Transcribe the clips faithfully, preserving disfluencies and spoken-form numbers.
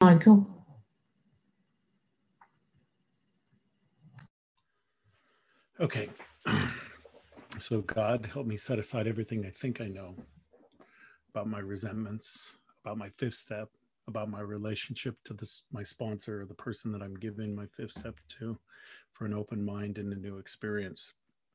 Michael. Okay. So God, help me set aside everything I think I know about my resentments, about my fifth step, about my relationship to this, my sponsor, or the person that I'm giving my fifth step to, for an open mind and a new experience.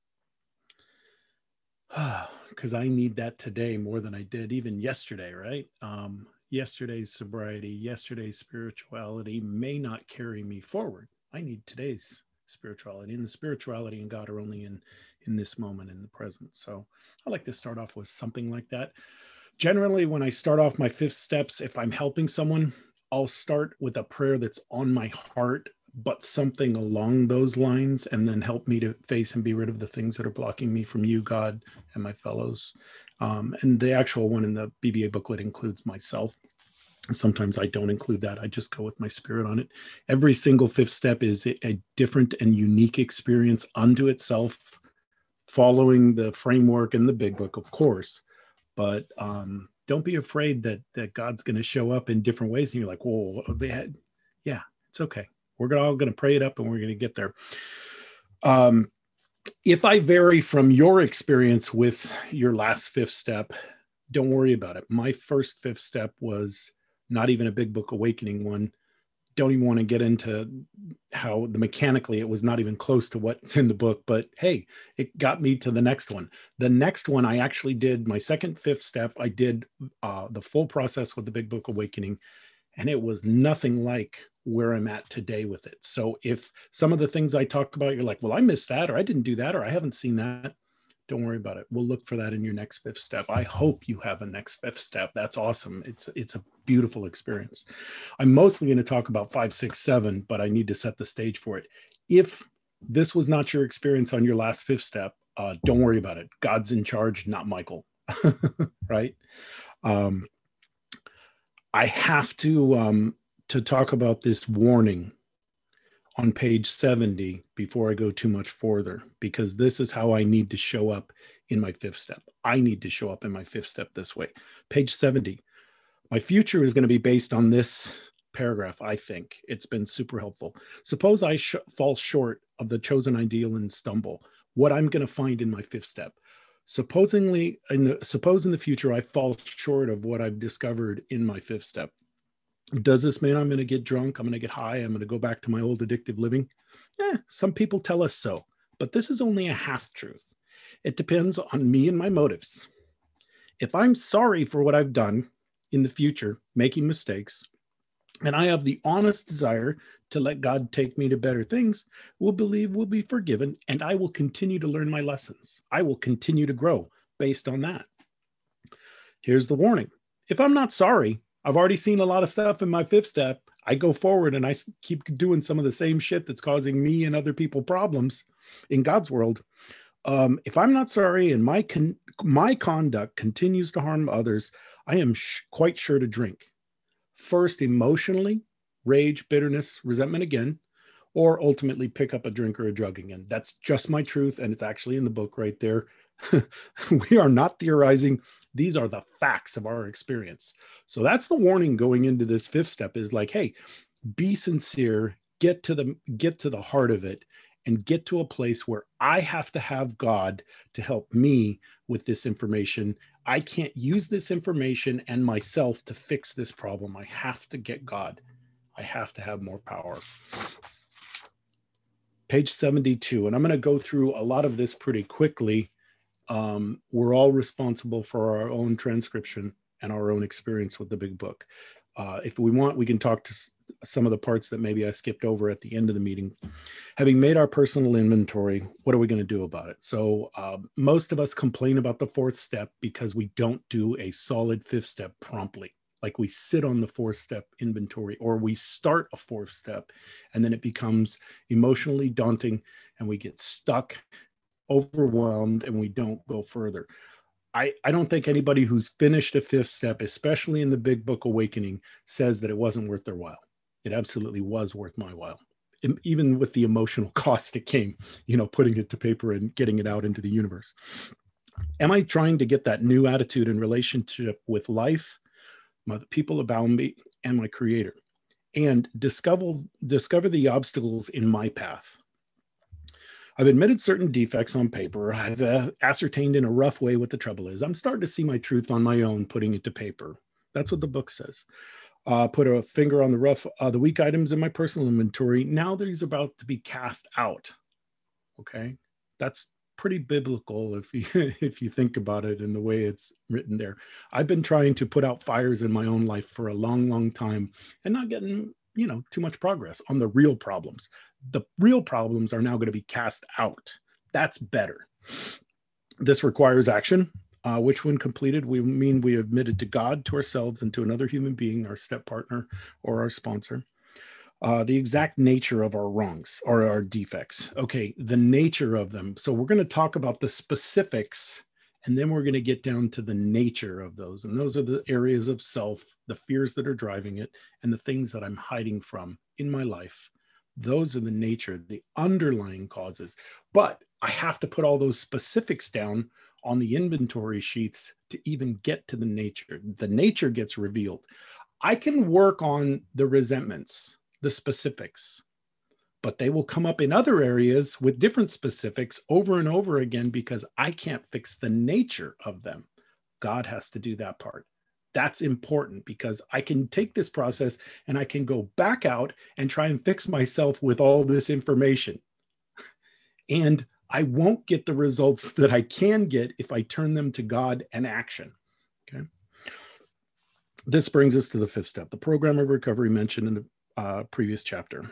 Because I need that today more than I did even yesterday, right? Um, yesterday's sobriety, yesterday's spirituality may not carry me forward. I need today's spirituality, and the spirituality and God are only in in this moment, in the present. So I like to start off with something like that. Generally, when I start off my fifth steps, if I'm helping someone, I'll start with a prayer that's on my heart, but something along those lines, and then help me to face and be rid of the things that are blocking me from you, God, and my fellows. Um, and the actual one in the B B A booklet includes myself. Sometimes I don't include that. I just go with my spirit on it. Every single fifth step is a different and unique experience unto itself, following the framework in the big book, of course. But um, don't be afraid that that God's going to show up in different ways. And you're like, whoa, yeah, it's okay. We're all going to pray it up and we're going to get there. Um, if I vary from your experience with your last fifth step, don't worry about it. My first fifth step was not even a big book awakening one. Don't even want to get into how the mechanically it was not even close to what's in the book, but hey, it got me to the next one. The next one, I actually did my second, fifth step. I did uh, the full process with the big book awakening, and it was nothing like where I'm at today with it. So if some of the things I talk about, you're like, well, I missed that, or I didn't do that, or I haven't seen that, don't worry about it. We'll look for that in your next fifth step. I hope you have a next fifth step. That's awesome. It's it's a beautiful experience. I'm mostly going to talk about five, six, seven, but I need to set the stage for it. If this was not your experience on your last fifth step, uh, don't worry about it. God's in charge, not Michael. Right? Um, I have to um, to talk about this warning on page seventy before I go too much further, because this is how I need to show up in my fifth step. I need to show up in my fifth step this way. Page seventy. My future is going to be based on this paragraph. I think it's been super helpful. Suppose I sh- fall short of the chosen ideal and stumble. What I'm going to find in my fifth step. Supposingly, in the, suppose in the future I fall short of what I've discovered in my fifth step. Does this mean I'm going to get drunk? I'm going to get high. I'm going to go back to my old addictive living? Eh, some people tell us so, but this is only a half truth. It depends on me and my motives. If I'm sorry for what I've done in the future, making mistakes, and I have the honest desire to let God take me to better things, we'll believe we'll be forgiven, and I will continue to learn my lessons. I will continue to grow based on that. Here's the warning. If I'm not sorry, I've already seen a lot of stuff in my fifth step. I go forward and I keep doing some of the same shit that's causing me and other people problems in God's world. Um, if I'm not sorry and my con- my conduct continues to harm others, I am sh- quite sure to drink. First, emotionally, rage, bitterness, resentment again, or ultimately pick up a drink or a drug again. That's just my truth, and it's actually in the book right there. We are not theorizing. These are the facts of our experience. So that's the warning going into this fifth step is like, hey, be sincere, get to the get to the heart of it, and get to a place where I have to have God to help me with this information. I can't use this information and myself to fix this problem. I have to get God. I have to have more power. Page seventy-two, and I'm going to go through a lot of this pretty quickly. Um, we're all responsible for our own transcription and our own experience with the big book. Uh, if we want, we can talk to s- some of the parts that maybe I skipped over at the end of the meeting. Having made our personal inventory, what are we going to do about it? So uh, most of us complain about the fourth step because we don't do a solid fifth step promptly. Like we sit on the fourth step inventory, or we start a fourth step and then it becomes emotionally daunting and we get stuck, overwhelmed, and we don't go further. I, I don't think anybody who's finished a fifth step, especially in the big book awakening, says that it wasn't worth their while. It absolutely was worth my while. Even with the emotional cost it came, you know, putting it to paper and getting it out into the universe. Am I trying to get that new attitude in relationship with life, my, the people about me, and my creator? and discover, discover the obstacles in my path. I've admitted certain defects on paper. I've uh, ascertained in a rough way what the trouble is. I'm starting to see my truth on my own, putting it to paper. That's what the book says. Uh, put a finger on the rough, uh, the weak items in my personal inventory. Now these about to be cast out. Okay, that's pretty biblical if you if you think about it in the way it's written there. I've been trying to put out fires in my own life for a long, long time and not getting, you know, too much progress on the real problems. The real problems are now going to be cast out. That's better. This requires action. Uh, which when completed, we mean we admitted to God, to ourselves, and to another human being, our step partner or our sponsor, uh, the exact nature of our wrongs or our defects. Okay, the nature of them. So we're going to talk about the specifics, and then we're going to get down to the nature of those. And those are the areas of self, the fears that are driving it, and the things that I'm hiding from in my life. Those are the nature, the underlying causes. But I have to put all those specifics down on the inventory sheets to even get to the nature. The nature gets revealed. I can work on the resentments, the specifics, but they will come up in other areas with different specifics over and over again because I can't fix the nature of them. God has to do that part. That's important because I can take this process and I can go back out and try and fix myself with all this information. And I won't get the results that I can get if I turn them to God and action. Okay. This brings us to the fifth step, the program of recovery mentioned in the uh, previous chapter.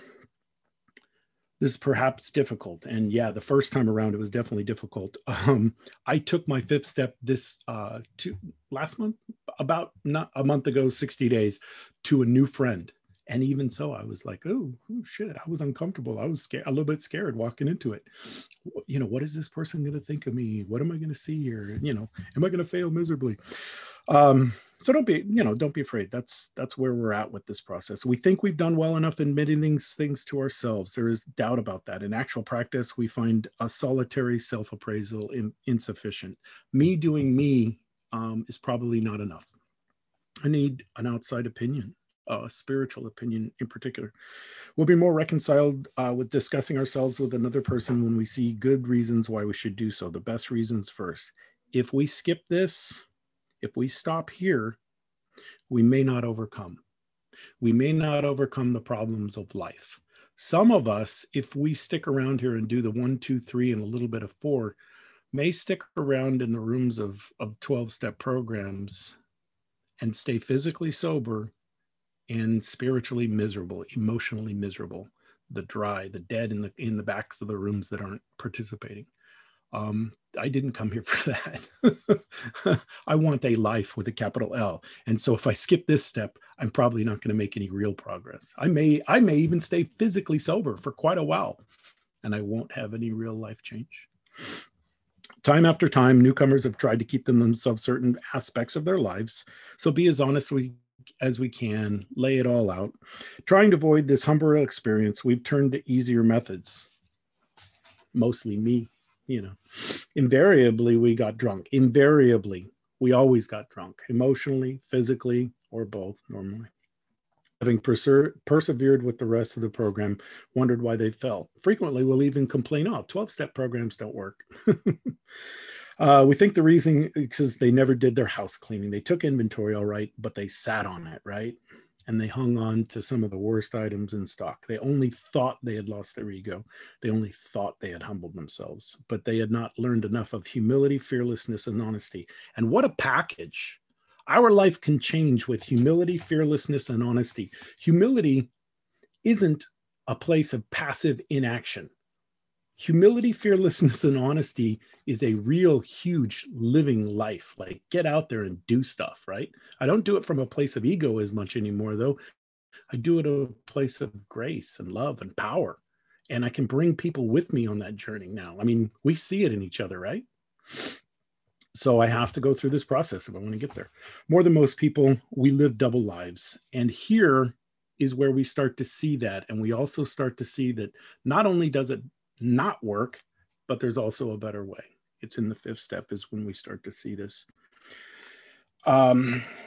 This is perhaps difficult. And yeah, the first time around, it was definitely difficult. Um, I took my fifth step this uh, two, last month, about not a month ago, sixty days, to a new friend. And even so, I was like, oh, oh shit, I was uncomfortable. I was scared, a little bit scared walking into it. You know, what is this person going to think of me? What am I going to see here? You know, am I going to fail miserably? Um, so don't be, you know, don't be afraid. That's that's where we're at with this process. We think we've done well enough admitting these things to ourselves. There is doubt about that. In actual practice, we find a solitary self-appraisal in, insufficient. Me doing me um, is probably not enough. I need an outside opinion. A spiritual opinion in particular. We'll be more reconciled uh, with discussing ourselves with another person when we see good reasons why we should do so. The best reasons first. If we skip this, if we stop here, we may not overcome. We may not overcome the problems of life. Some of us, if we stick around here and do the one, two, three, and a little bit of four, may stick around in the rooms of, of twelve-step programs and stay physically sober and spiritually miserable, emotionally miserable, the dry, the dead in the in the backs of the rooms that aren't participating. Um, I didn't come here for that. I want a life with a capital L. And so if I skip this step, I'm probably not going to make any real progress. I may, I may even stay physically sober for quite a while, and I won't have any real life change. Time after time, newcomers have tried to keep them themselves certain aspects of their lives. So be as honest we as we can, lay it all out. Trying to avoid this humble experience, we've turned to easier methods. Mostly me, you know. Invariably, we got drunk. Invariably, we always got drunk, emotionally, physically, or both normally. Having perser- persevered with the rest of the program, wondered why they fell. Frequently, we'll even complain, oh, twelve-step programs don't work. Uh, we think the reason is because they never did their house cleaning. They took inventory all right, but they sat on it, right? And they hung on to some of the worst items in stock. They only thought they had lost their ego. They only thought they had humbled themselves, but they had not learned enough of humility, fearlessness, and honesty. And what a package. Our life can change with humility, fearlessness, and honesty. Humility isn't a place of passive inaction. Humility, fearlessness, and honesty is a real huge living life. Like, get out there and do stuff, right? I don't do it from a place of ego as much anymore, though. I do it at a place of grace and love and power. And I can bring people with me on that journey now. I mean, we see it in each other, right? So I have to go through this process if I want to get there. More than most people, we live double lives. And here is where we start to see that. And we also start to see that not only does it not work, but there's also a better way. It's in the fifth step is when we start to see this. Um,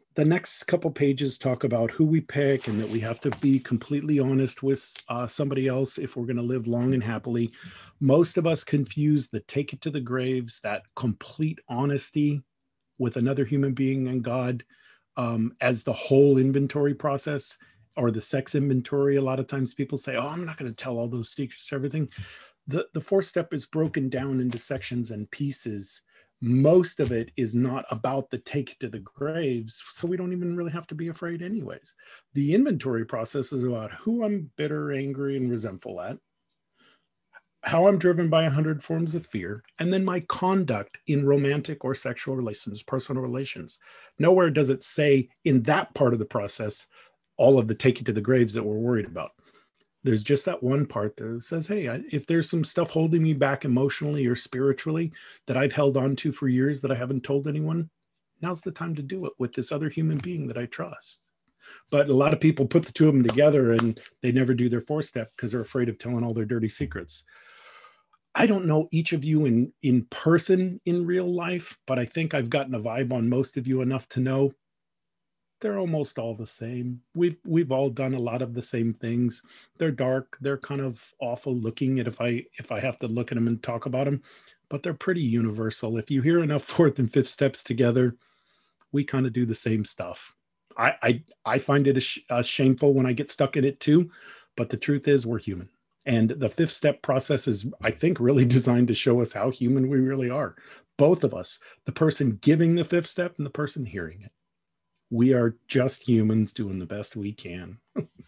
the next couple pages talk about who we pick and that we have to be completely honest with uh, somebody else if we're going to live long and happily. Most of us confuse the take it to the graves, that complete honesty with another human being and God, um, as the whole inventory process or the sex inventory. A lot of times people say, oh, I'm not going to tell all those secrets to everything. The, the fourth step is broken down into sections and pieces. Most of it is not about the take to the graves, so we don't even really have to be afraid anyways. The inventory process is about who I'm bitter, angry, and resentful at, how I'm driven by a hundred forms of fear, and then my conduct in romantic or sexual relations, personal relations. Nowhere does it say in that part of the process all of the take it to the graves that we're worried about. There's just that one part that says, hey, I, if there's some stuff holding me back emotionally or spiritually that I've held on to for years that I haven't told anyone, now's the time to do it with this other human being that I trust. But a lot of people put the two of them together and they never do their fourth step because they're afraid of telling all their dirty secrets. I don't know each of you in, in person in real life, but I think I've gotten a vibe on most of you enough to know they're almost all the same. We've we've all done a lot of the same things. They're dark. They're kind of awful looking at if I if I have to look at them and talk about them, but they're pretty universal. If you hear enough fourth and fifth steps together, we kind of do the same stuff. I I, I find it a sh- a shameful when I get stuck in it too, but the truth is we're human. And the fifth step process is, I think, really designed to show us how human we really are. Both of us, the person giving the fifth step and the person hearing it. We are just humans doing the best we can.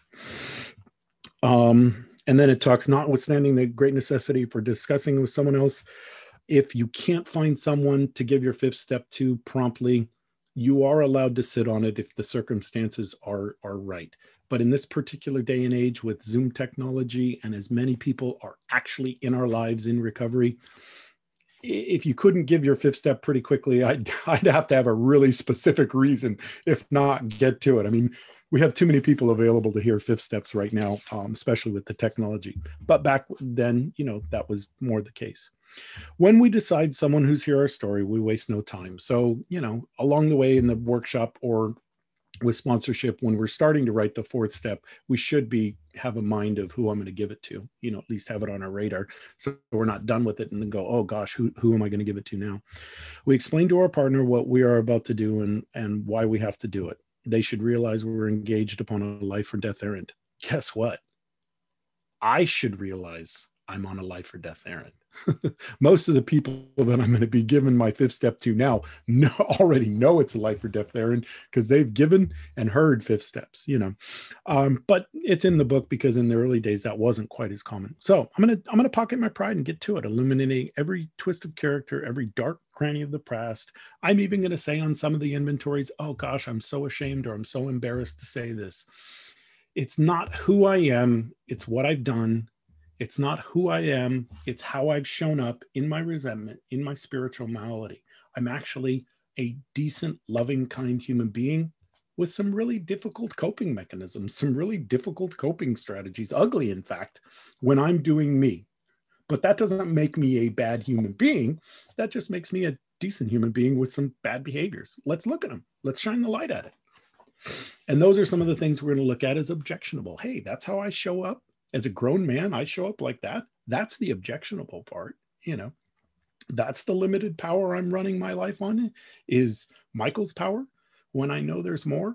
um, and then it talks, notwithstanding the great necessity for discussing with someone else, if you can't find someone to give your fifth step to promptly, you are allowed to sit on it if the circumstances are, are right. But in this particular day and age with Zoom technology, and as many people are actually in our lives in recovery, if you couldn't give your fifth step pretty quickly, I'd, I'd have to have a really specific reason, if not get to it. I mean, we have too many people available to hear fifth steps right now, um, especially with the technology. But back then, you know, that was more the case. When we decide someone who's hear our story, we waste no time. So, you know, along the way in the workshop or with sponsorship, when we're starting to write the fourth step, we should be have a mind of who I'm going to give it to, you know, at least have it on our radar. So we're not done with it and then go, oh gosh, who, who am I going to give it to now? We explain to our partner what we are about to do and, and why we have to do it. They should realize we're engaged upon a life or death errand. Guess what? I should realize I'm on a life or death errand. Most of the people that I'm going to be giving my fifth step to now know, already know it's a life or death errand because they've given and heard fifth steps, you know. Um, but it's in the book because in the early days that wasn't quite as common. So I'm gonna I'm gonna pocket my pride and get to it, illuminating every twist of character, every dark cranny of the past. I'm even going to say on some of the inventories, oh gosh, I'm so ashamed or I'm so embarrassed to say this. It's not who I am, it's what I've done. It's not who I am, it's how I've shown up in my resentment, in my spiritual malady. I'm actually a decent, loving, kind human being with some really difficult coping mechanisms, some really difficult coping strategies, ugly, in fact, when I'm doing me. But that doesn't make me a bad human being. That just makes me a decent human being with some bad behaviors. Let's look at them. Let's shine the light at it. And those are some of the things we're going to look at as objectionable. Hey, that's how I show up. As a grown man, I show up like that. That's the objectionable part, you know. That's the limited power I'm running my life on, is Michael's power when I know there's more.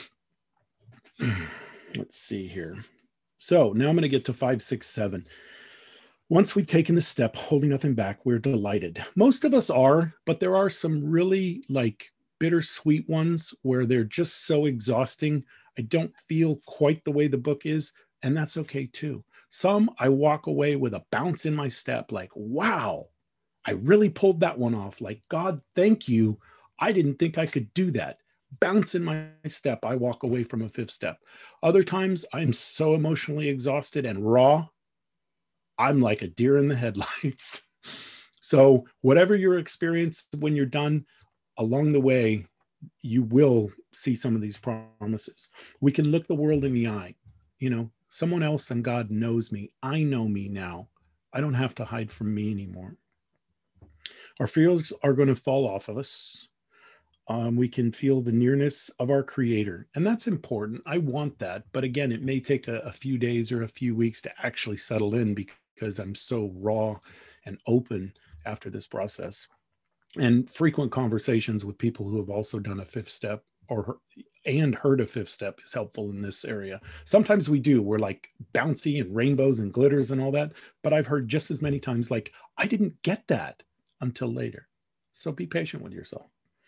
Let's see here. So now I'm going to get to five, six, seven. Once we've taken the step, holding nothing back, we're delighted. Most of us are, but there are some really like bittersweet ones where they're just so exhausting. I don't feel quite the way the book is, and that's okay too. Some I walk away with a bounce in my step, like, wow, I really pulled that one off. Like, God, thank you. I didn't think I could do that. Bounce in my step, I walk away from a fifth step. Other times I'm so emotionally exhausted and raw, I'm like a deer in the headlights. So whatever your experience when you're done, along the way, you will see some of these promises. We can look the world in the eye. You know, someone else and God knows me. I know me now. I don't have to hide from me anymore. Our fears are going to fall off of us. Um, we can feel the nearness of our creator. And that's important. I want that. But again, it may take a, a few days or a few weeks to actually settle in because I'm so raw and open after this process. And frequent conversations with people who have also done a fifth step or and heard a fifth step is helpful in this area. Sometimes we do. We're like bouncy and rainbows and glitters and all that. But I've heard just as many times like, I didn't get that until later. So be patient with yourself.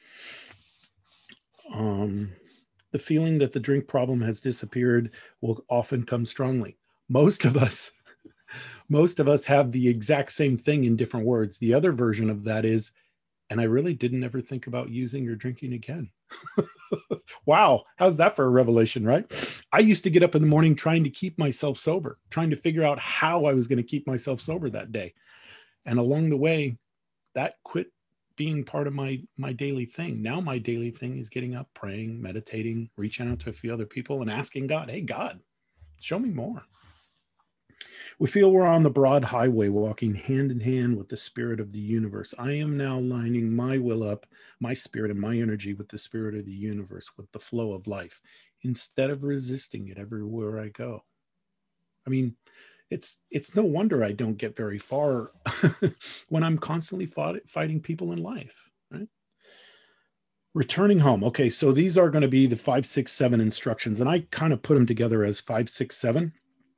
Um, the feeling that the drink problem has disappeared will often come strongly. Most of us, most of us have the exact same thing in different words. The other version of that is, and I really didn't ever think about using or drinking again. Wow, how's that for a revelation, right? I used to get up in the morning trying to keep myself sober, trying to figure out how I was going to keep myself sober that day. And along the way, that quit being part of my my daily thing. Now my daily thing is getting up, praying, meditating, reaching out to a few other people and asking God, hey, God, show me more. We feel we're on the broad highway, walking hand in hand with the spirit of the universe. I am now lining my will up, my spirit and my energy with the spirit of the universe, with the flow of life, instead of resisting it everywhere I go. I mean, it's it's no wonder I don't get very far when I'm constantly fought, fighting people in life, right? Returning home. Okay, so these are going to be the five, six, seven instructions, and I kind of put them together as five, six, seven.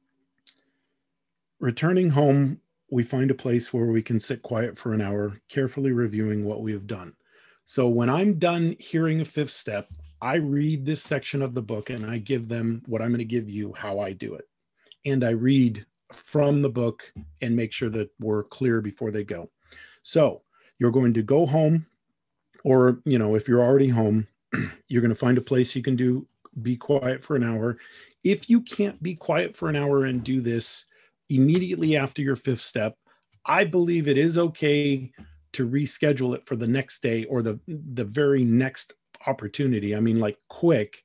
Returning home, we find a place where we can sit quiet for an hour, carefully reviewing what we have done. So when I'm done hearing a fifth step, I read this section of the book and I give them what I'm going to give you, how I do it. And I read from the book and make sure that we're clear before they go. So you're going to go home, or, you know, if you're already home, you're going to find a place you can do, be quiet for an hour. If you can't be quiet for an hour and do this immediately after your fifth step, I believe it is okay to reschedule it for the next day or the, the very next opportunity. I mean, like quick,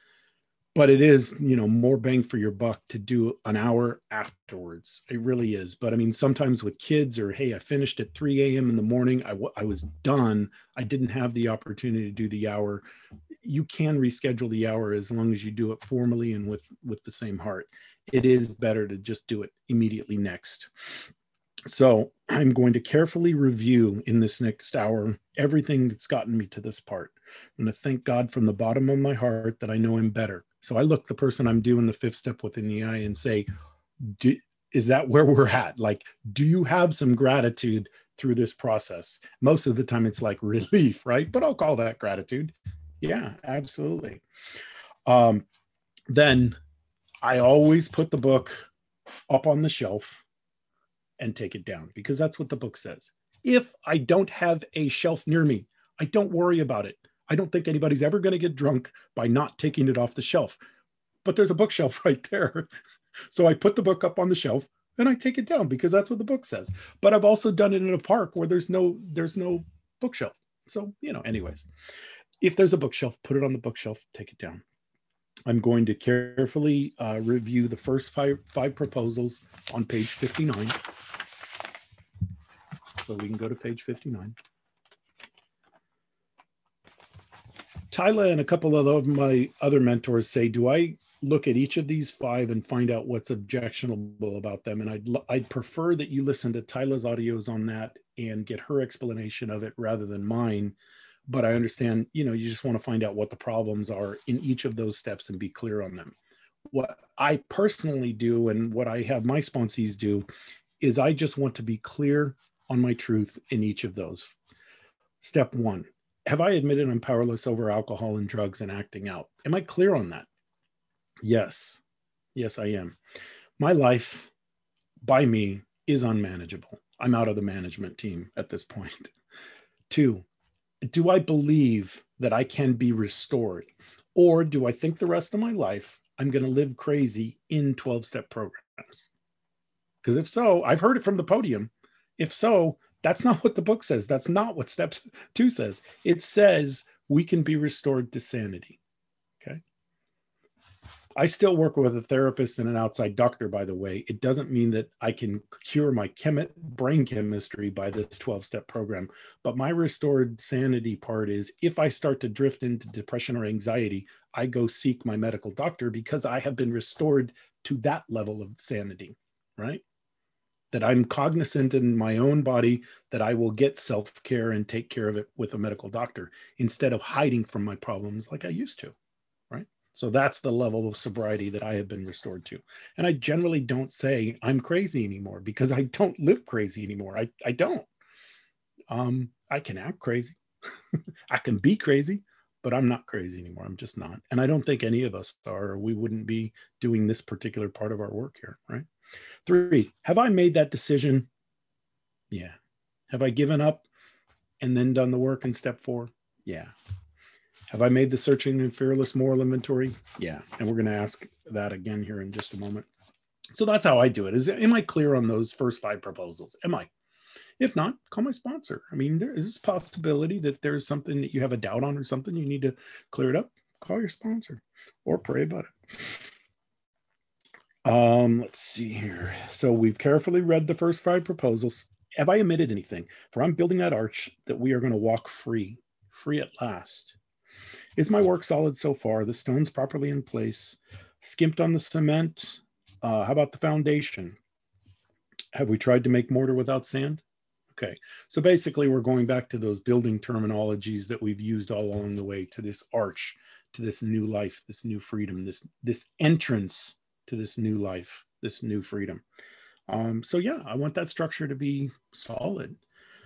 but it is, you know, more bang for your buck to do an hour afterwards. It really is. But I mean, sometimes with kids or, hey, I finished at three a.m. in the morning. I, w- I was done. I didn't have the opportunity to do the hour. You can reschedule the hour as long as you do it formally and with, with the same heart. It is better to just do it immediately next. So I'm going to carefully review in this next hour everything that's gotten me to this part. I'm going to thank God from the bottom of my heart that I know him better. So I look the person I'm doing the fifth step with in the eye and say, do, is that where we're at? Like, do you have some gratitude through this process? Most of the time it's like relief, right? But I'll call that gratitude. Yeah, absolutely. Um, then I always put the book up on the shelf and take it down, because that's what the book says. If I don't have a shelf near me, I don't worry about it. I don't think anybody's ever going to get drunk by not taking it off the shelf. But there's a bookshelf right there. So I put the book up on the shelf and I take it down because that's what the book says. But I've also done it in a park where there's no there's no bookshelf. So, you know, anyways, if there's a bookshelf, put it on the bookshelf, take it down. I'm going to carefully uh, review the first five, five proposals on page fifty-nine. So we can go to page fifty-nine. Tyler and a couple of my other mentors say, do I look at each of these five and find out what's objectionable about them? And I'd, I'd prefer that you listen to Tyler's audios on that and get her explanation of it rather than mine. But I understand, you know, you just want to find out what the problems are in each of those steps and be clear on them. What I personally do and what I have my sponsees do is I just want to be clear on my truth in each of those. Step one, have I admitted I'm powerless over alcohol and drugs and acting out? Am I clear on that? Yes. Yes, I am. My life by me is unmanageable. I'm out of the management team at this point. Two, do I believe that I can be restored? Or do I think the rest of my life I'm going to live crazy in twelve-step programs? Because if so, I've heard it from the podium. If so, that's not what the book says. That's not what step two says. It says we can be restored to sanity. Okay. I still work with a therapist and an outside doctor, by the way. It doesn't mean that I can cure my chemi- brain chemistry by this twelve-step program. But my restored sanity part is if I start to drift into depression or anxiety, I go seek my medical doctor because I have been restored to that level of sanity, right? That I'm cognizant in my own body that I will get self-care and take care of it with a medical doctor instead of hiding from my problems like I used to, right? So that's the level of sobriety that I have been restored to. And I generally don't say I'm crazy anymore because I don't live crazy anymore. I, I don't. Um, I can act crazy. I can be crazy, but I'm not crazy anymore. I'm just not. And I don't think any of us are, or we wouldn't be doing this particular part of our work here, right? Three, have I made that decision? Yeah. Have I given up and then done the work in step four? Yeah. Have I made the searching and fearless moral inventory? Yeah. And we're going to ask that again here in just a moment. So that's how I do it. Is am I clear on those first five proposals? Am I? If not, call my sponsor. I mean, there is a possibility that there's something that you have a doubt on or something you need to clear it up. Call your sponsor or pray about it. Um, let's see here. So we've carefully read the first five proposals. Have I omitted anything? For I'm building that arch that we are going to walk free, free at last. Is my work solid so far? The stones properly in place? Skimped on the cement? Uh, how about the foundation? Have we tried to make mortar without sand? Okay, so basically we're going back to those building terminologies that we've used all along the way to this arch, to this new life, this new freedom, this, this entrance to this new life, this new freedom. Um, so yeah, I want that structure to be solid.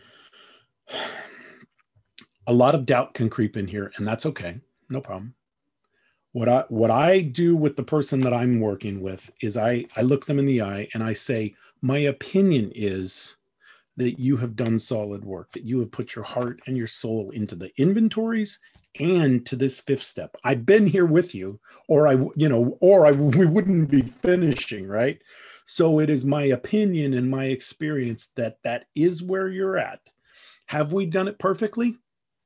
A lot of doubt can creep in here, and that's okay, no problem. What I what I do with the person that I'm working with is I I look them in the eye and I say, my opinion is that you have done solid work, that you have put your heart and your soul into the inventories and to this fifth step. I've been here with you, or I, you know, or I, we wouldn't be finishing, right? So it is my opinion and my experience that that is where you're at. Have we done it perfectly?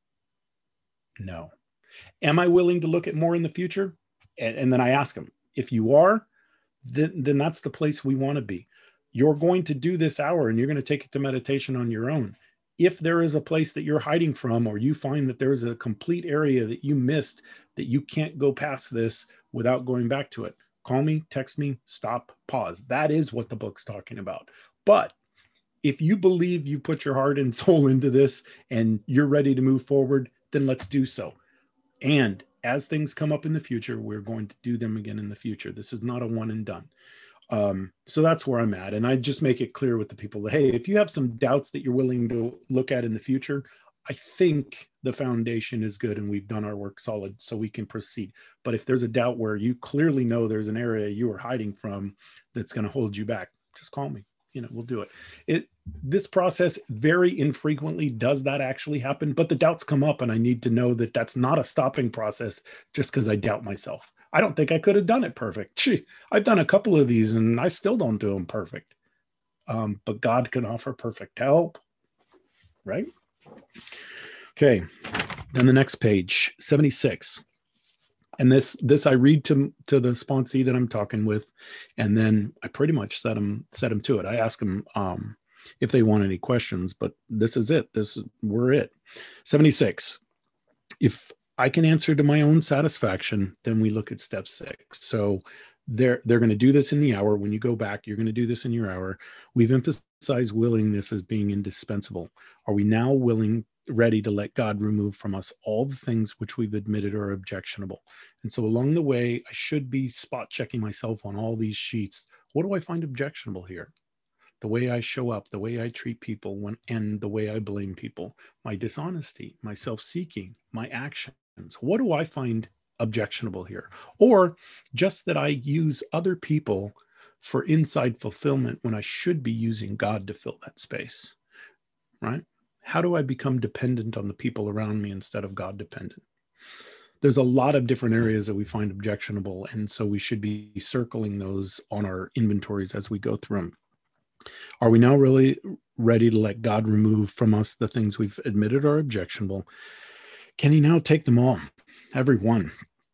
No. Am I willing to look at more in the future? And, and then I ask them, if you are, then, then that's the place we want to be. You're going to do this hour and you're going to take it to meditation on your own. If there is a place that you're hiding from, or you find that there's a complete area that you missed, that you can't go past this without going back to it, call me, text me, stop, pause. That is what the book's talking about. But if you believe you put your heart and soul into this and you're ready to move forward, then let's do so. And as things come up in the future, we're going to do them again in the future. This is not a one and done. Um, so that's where I'm at. And I just make it clear with the people that, hey, if you have some doubts that you're willing to look at in the future, I think the foundation is good and we've done our work solid so we can proceed. But if there's a doubt where you clearly know there's an area you are hiding from that's going to hold you back, just call me. You know, we'll do it. It this process very infrequently does that actually happen, but the doubts come up and I need to know that that's not a stopping process just because I doubt myself. I don't think I could have done it perfect. Gee, I've done a couple of these and I still don't do them perfect. Um, but God can offer perfect help, right? Okay, then the next page, seventy-six. And this this I read to to the sponsee that I'm talking with, and then I pretty much set them set them to it. I ask them um, if they want any questions, but this is it. This we're it. seventy-six. If I can answer to my own satisfaction, then we look at step six. So they're they're going to do this in the hour. When you go back, you're going to do this in your hour. We've emphasized willingness as being indispensable. Are we now willing? Ready to let God remove from us all the things which we've admitted are objectionable. And so along the way, I should be spot checking myself on all these sheets. What do I find objectionable here? The way I show up, the way I treat people, when, and the way I blame people, my dishonesty, my self-seeking, my actions. What do I find objectionable here? Or just that I use other people for inside fulfillment when I should be using God to fill that space, right? How do I become dependent on the people around me instead of God dependent? There's a lot of different areas that we find objectionable, and so we should be circling those on our inventories as we go through them. Are we now really ready to let God remove from us the things we've admitted are objectionable? Can he now take them all, every one?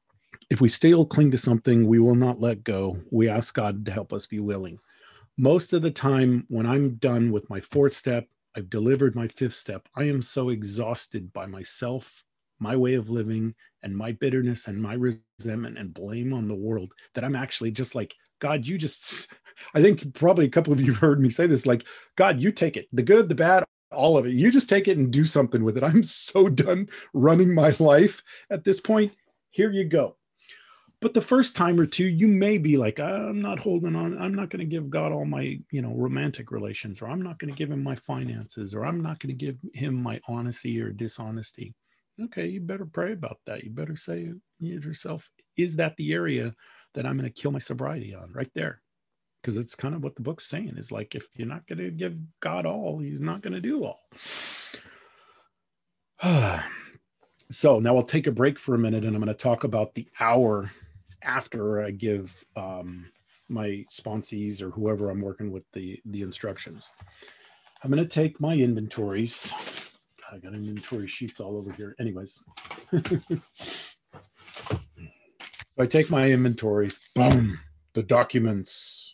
If we still cling to something, we will not let go. We ask God to help us be willing. Most of the time, when I'm done with my fourth step, I've delivered my fifth step, I am so exhausted by myself, my way of living, and my bitterness and my resentment and blame on the world that I'm actually just like, God, you just, I think probably a couple of you have heard me say this, like, God, you take it, the good, the bad, all of it. You just take it and do something with it. I'm so done running my life at this point. Here you go. But the first time or two, you may be like, I'm not holding on. I'm not going to give God all my, you know, romantic relations, or I'm not going to give him my finances, or I'm not going to give him my honesty or dishonesty. Okay, you better pray about that. You better say to yourself, is that the area that I'm going to kill my sobriety on right there? Because it's kind of what the book's saying is like, if you're not going to give God all, he's not going to do all. So now I'll take a break for a minute, and I'm going to talk about the hour after I give um, my sponsees or whoever I'm working with the, the instructions. I'm going to take my inventories. God, I got inventory sheets all over here. Anyways. So I take my inventories, boom, the documents.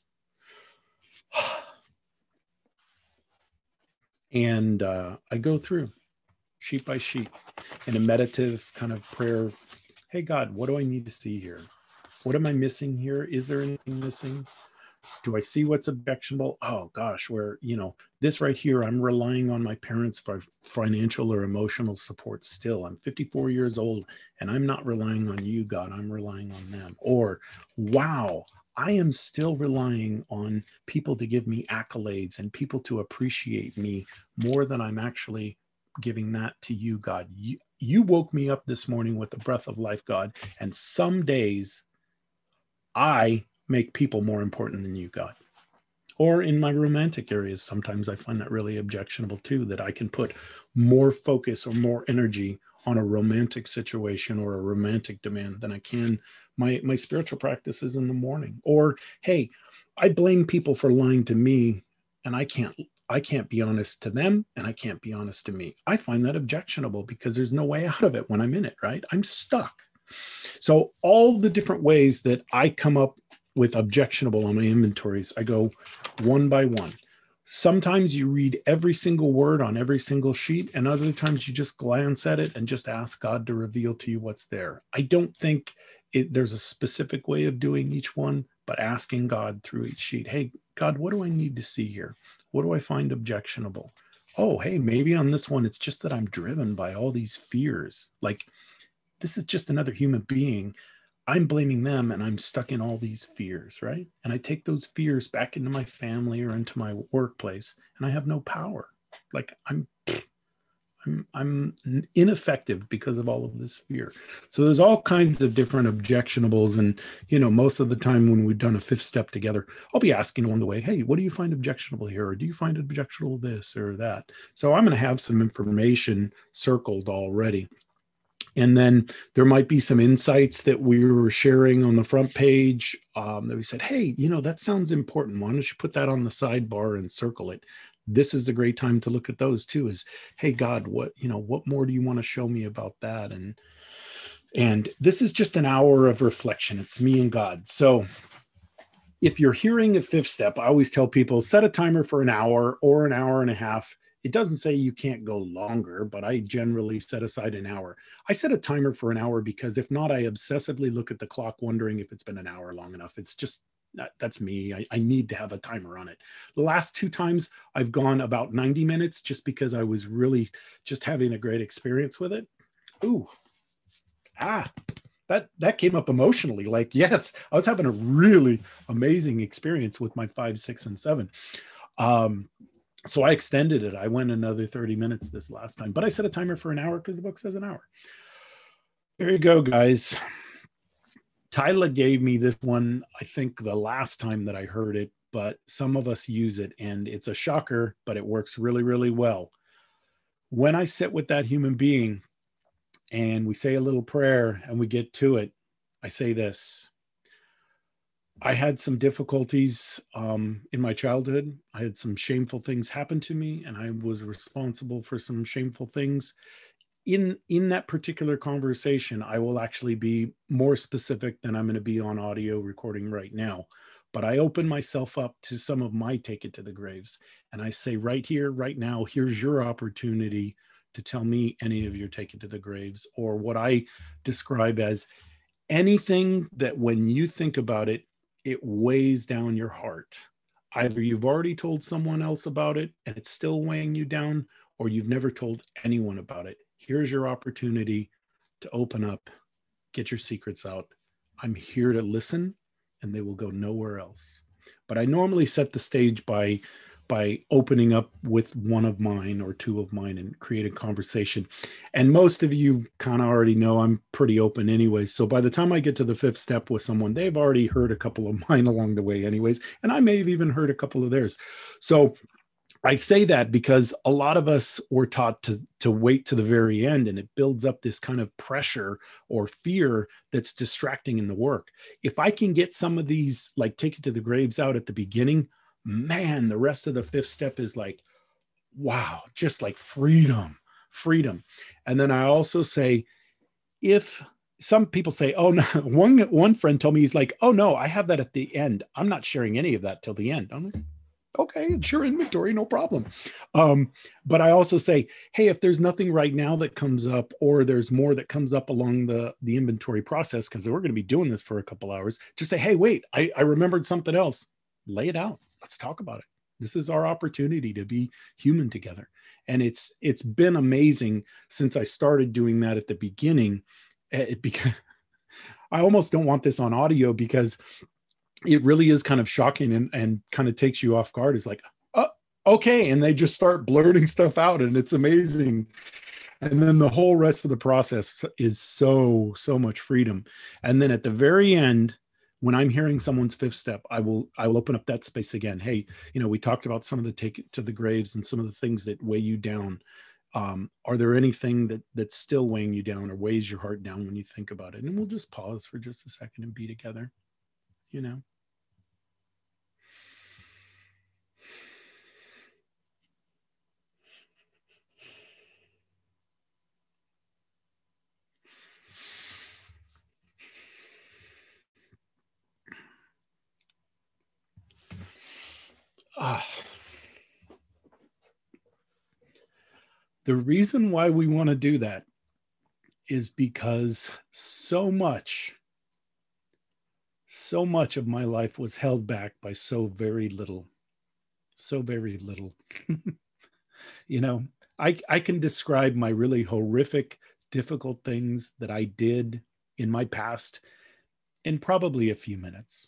And uh, I go through sheet by sheet in a meditative kind of prayer. Hey, God, what do I need to see here? What am I missing here? Is there anything missing? Do I see what's objectionable? Oh gosh, where, you know, this right here, I'm relying on my parents for financial or emotional support still. I'm fifty-four years old and I'm not relying on you, God, I'm relying on them. Or, wow, I am still relying on people to give me accolades and people to appreciate me more than I'm actually giving that to you, God. You, you woke me up this morning with the breath of life, God. And some days I make people more important than you, God. Or in my romantic areas, sometimes I find that really objectionable too, that I can put more focus or more energy on a romantic situation or a romantic demand than I can my, my spiritual practices in the morning. Or, hey, I blame people for lying to me, and I can't I can't be honest to them, and I can't be honest to me. I find that objectionable because there's no way out of it when I'm in it, right? I'm stuck. So all the different ways that I come up with objectionable on my inventories, I go one by one. Sometimes you read every single word on every single sheet, and other times you just glance at it and just ask God to reveal to you what's there. I don't think it, there's a specific way of doing each one, but asking God through each sheet, hey, God, what do I need to see here? What do I find objectionable? Oh, hey, maybe on this one, it's just that I'm driven by all these fears. Like, this is just another human being. I'm blaming them and I'm stuck in all these fears, right? And I take those fears back into my family or into my workplace, and I have no power. Like I'm I'm I'm ineffective because of all of this fear. So there's all kinds of different objectionables. And, you know, most of the time when we've done a fifth step together, I'll be asking along the way, hey, what do you find objectionable here? Or do you find objectionable this or that? So I'm going to have some information circled already. And then there might be some insights that we were sharing on the front page um, that we said, hey, you know, that sounds important. Why don't you put that on the sidebar and circle it? This is the great time to look at those too, is, hey, God, what, you know, what more do you want to show me about that? And, and this is just an hour of reflection. It's me and God. So if you're hearing a fifth step, I always tell people, set a timer for an hour or an hour and a half. It doesn't say you can't go longer, but I generally set aside an hour. I set a timer for an hour because if not, I obsessively look at the clock wondering if it's been an hour long enough. It's just, that's me. I, I need to have a timer on it. The last two times I've gone about ninety minutes just because I was really just having a great experience with it. Ooh, ah, that, that came up emotionally. Like, yes, I was having a really amazing experience with my five, six, and seven. Um, So I extended it. I went another thirty minutes this last time, but I set a timer for an hour because the book says an hour. There you go, guys. Tyler gave me this one, I think the last time that I heard it, but some of us use it and it's a shocker, but it works really, really well. When I sit with that human being and we say a little prayer and we get to it, I say this. I had some difficulties um, in my childhood. I had some shameful things happen to me, and I was responsible for some shameful things. in in that particular conversation, I will actually be more specific than I'm going to be on audio recording right now. But I open myself up to some of my take it to the graves. And I say, right here, right now, here's your opportunity to tell me any of your take it to the graves, or what I describe as anything that when you think about it, it weighs down your heart. Either you've already told someone else about it and it's still weighing you down, or you've never told anyone about it. Here's your opportunity to open up, get your secrets out. I'm here to listen, and they will go nowhere else. But I normally set the stage by by opening up with one of mine or two of mine and create a conversation. And most of you kind of already know I'm pretty open anyways. So by the time I get to the fifth step with someone, they've already heard a couple of mine along the way anyways. And I may have even heard a couple of theirs. So I say that because a lot of us were taught to, to wait to the very end, and it builds up this kind of pressure or fear that's distracting in the work. If I can get some of these, like take it to the graves out at the beginning, man, the rest of the fifth step is like, wow, just like freedom, freedom. And then I also say, if some people say, oh no, one, one friend told me, he's like, oh no, I have that at the end. I'm not sharing any of that till the end. I'm like, okay, it's your inventory, no problem. Um, but I also say, hey, if there's nothing right now that comes up, or there's more that comes up along the, the inventory process, because we're going to be doing this for a couple hours, just say, hey, wait, I, I remembered something else. Lay it out. Let's talk about it. This is our opportunity to be human together. And it's it's been amazing since I started doing that at the beginning. It beca- I almost don't want this on audio, because it really is kind of shocking, and, and kind of takes you off guard. It's like, oh, okay. And they just start blurting stuff out, and it's amazing. And then the whole rest of the process is so, so much freedom. And then at the very end, when I'm hearing someone's fifth step, I will, I will open up that space again. Hey, you know, we talked about some of the take it to the graves and some of the things that weigh you down. Um, are there anything that that's still weighing you down or weighs your heart down when you think about it? And we'll just pause for just a second and be together, you know. Ah. The reason why we want to do that is because so much, so much of my life was held back by so very little, so very little. You know, I, I can describe my really horrific, difficult things that I did in my past in probably a few minutes.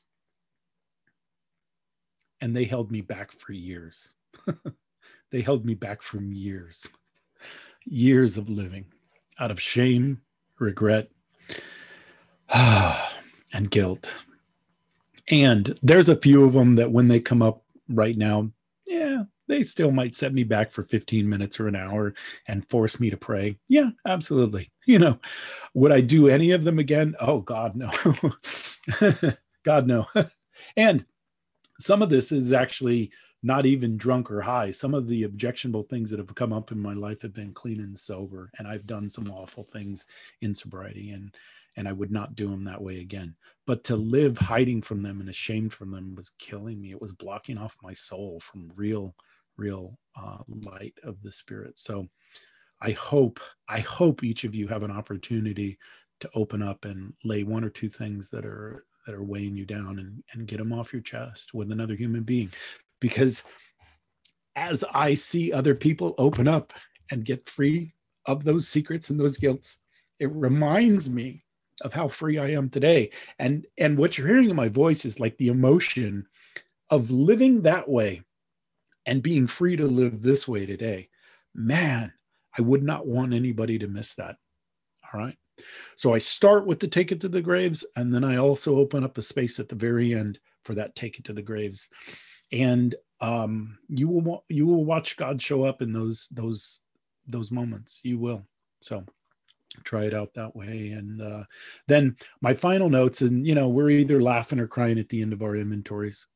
And they held me back for years. They held me back from years, years of living out of shame, regret, and guilt. And there's a few of them that when they come up right now, yeah, they still might set me back for fifteen minutes or an hour and force me to pray. Yeah, absolutely. You know, would I do any of them again? Oh, God, no. God, no. And some of this is actually not even drunk or high. Some of the objectionable things that have come up in my life have been clean and sober, and I've done some awful things in sobriety, and and I would not do them that way again. But to live hiding from them and ashamed from them was killing me. It was blocking off my soul from real, real uh, light of the Spirit. So I hope, I hope each of you have an opportunity to open up and lay one or two things that are that are weighing you down, and, and get them off your chest with another human being. Because as I see other people open up and get free of those secrets and those guilts, it reminds me of how free I am today. And, and what you're hearing in my voice is like the emotion of living that way and being free to live this way today. Man, I would not want anybody to miss that. All right. So I start with the take it to the graves, and then I also open up a space at the very end for that take it to the graves. And um, you will you will watch God show up in those those those moments. You will. So try it out that way. And uh, then my final notes, and you know, we're either laughing or crying at the end of our inventories.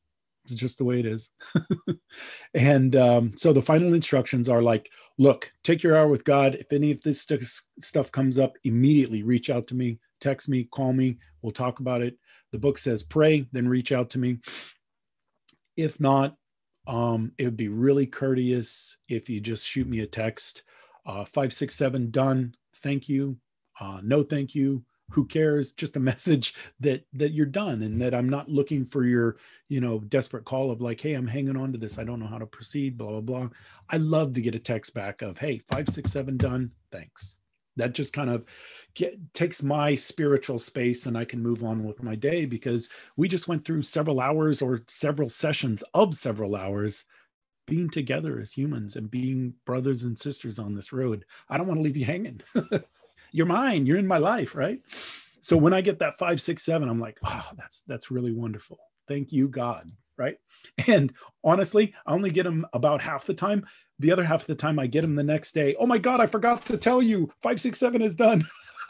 It's just the way it is. And um, so the final instructions are like, look, take your hour with God. If any of this st- stuff comes up, immediately reach out to me, text me, call me. We'll talk about it. The book says pray, then reach out to me. If not, um, it would be really courteous if you just shoot me a text. Uh, five six seven done. Thank you. Uh, no, thank you. Who cares? Just a message that that you're done, and that I'm not looking for your, you know, desperate call of like, hey, I'm hanging on to this. I don't know how to proceed, blah, blah, blah. I love to get a text back of, hey, five, six, seven done. Thanks. That just kind of get, takes my spiritual space, and I can move on with my day, because we just went through several hours or several sessions of several hours being together as humans and being brothers and sisters on this road. I don't want to leave you hanging. You're mine. You're in my life, right? So when I get that five, six, seven, I'm like, oh, that's that's really wonderful. Thank you, God, right? And honestly, I only get them about half the time. The other half of the time, I get them the next day. Oh my God, I forgot to tell you, five, six, seven is done.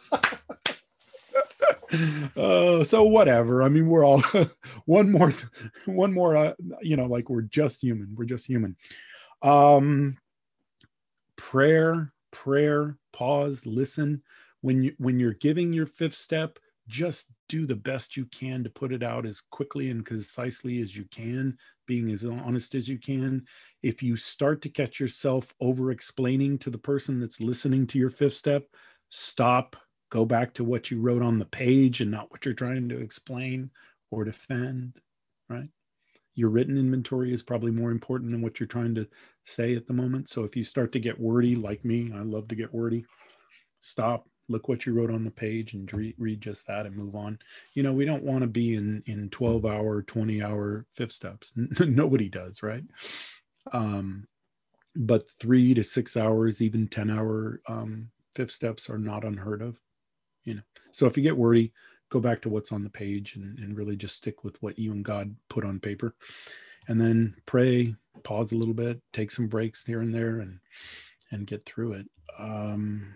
uh, so whatever. I mean, we're all one more, one more. Uh, you know, like we're just human. We're just human. Um, prayer. prayer, pause, listen. When you when you're giving your fifth step, just do the best you can to put it out as quickly and concisely as you can, being as honest as you can. If you start to catch yourself over explaining to the person that's listening to your fifth step, stop, go back to what you wrote on the page and not what you're trying to explain or defend, right? Your written inventory is probably more important than what you're trying to say at the moment. So if you start to get wordy, like me, I love to get wordy, stop, look what you wrote on the page and re- read just that and move on. You know, we don't want to be in, in twelve hour, twenty hour fifth steps. Nobody does, right? Um, but three to six hours, even ten hour um, fifth steps are not unheard of, you know? So if you get wordy, go back to what's on the page and, and really just stick with what you and God put on paper, and then pray, pause a little bit, take some breaks here and there, and, and get through it. Um,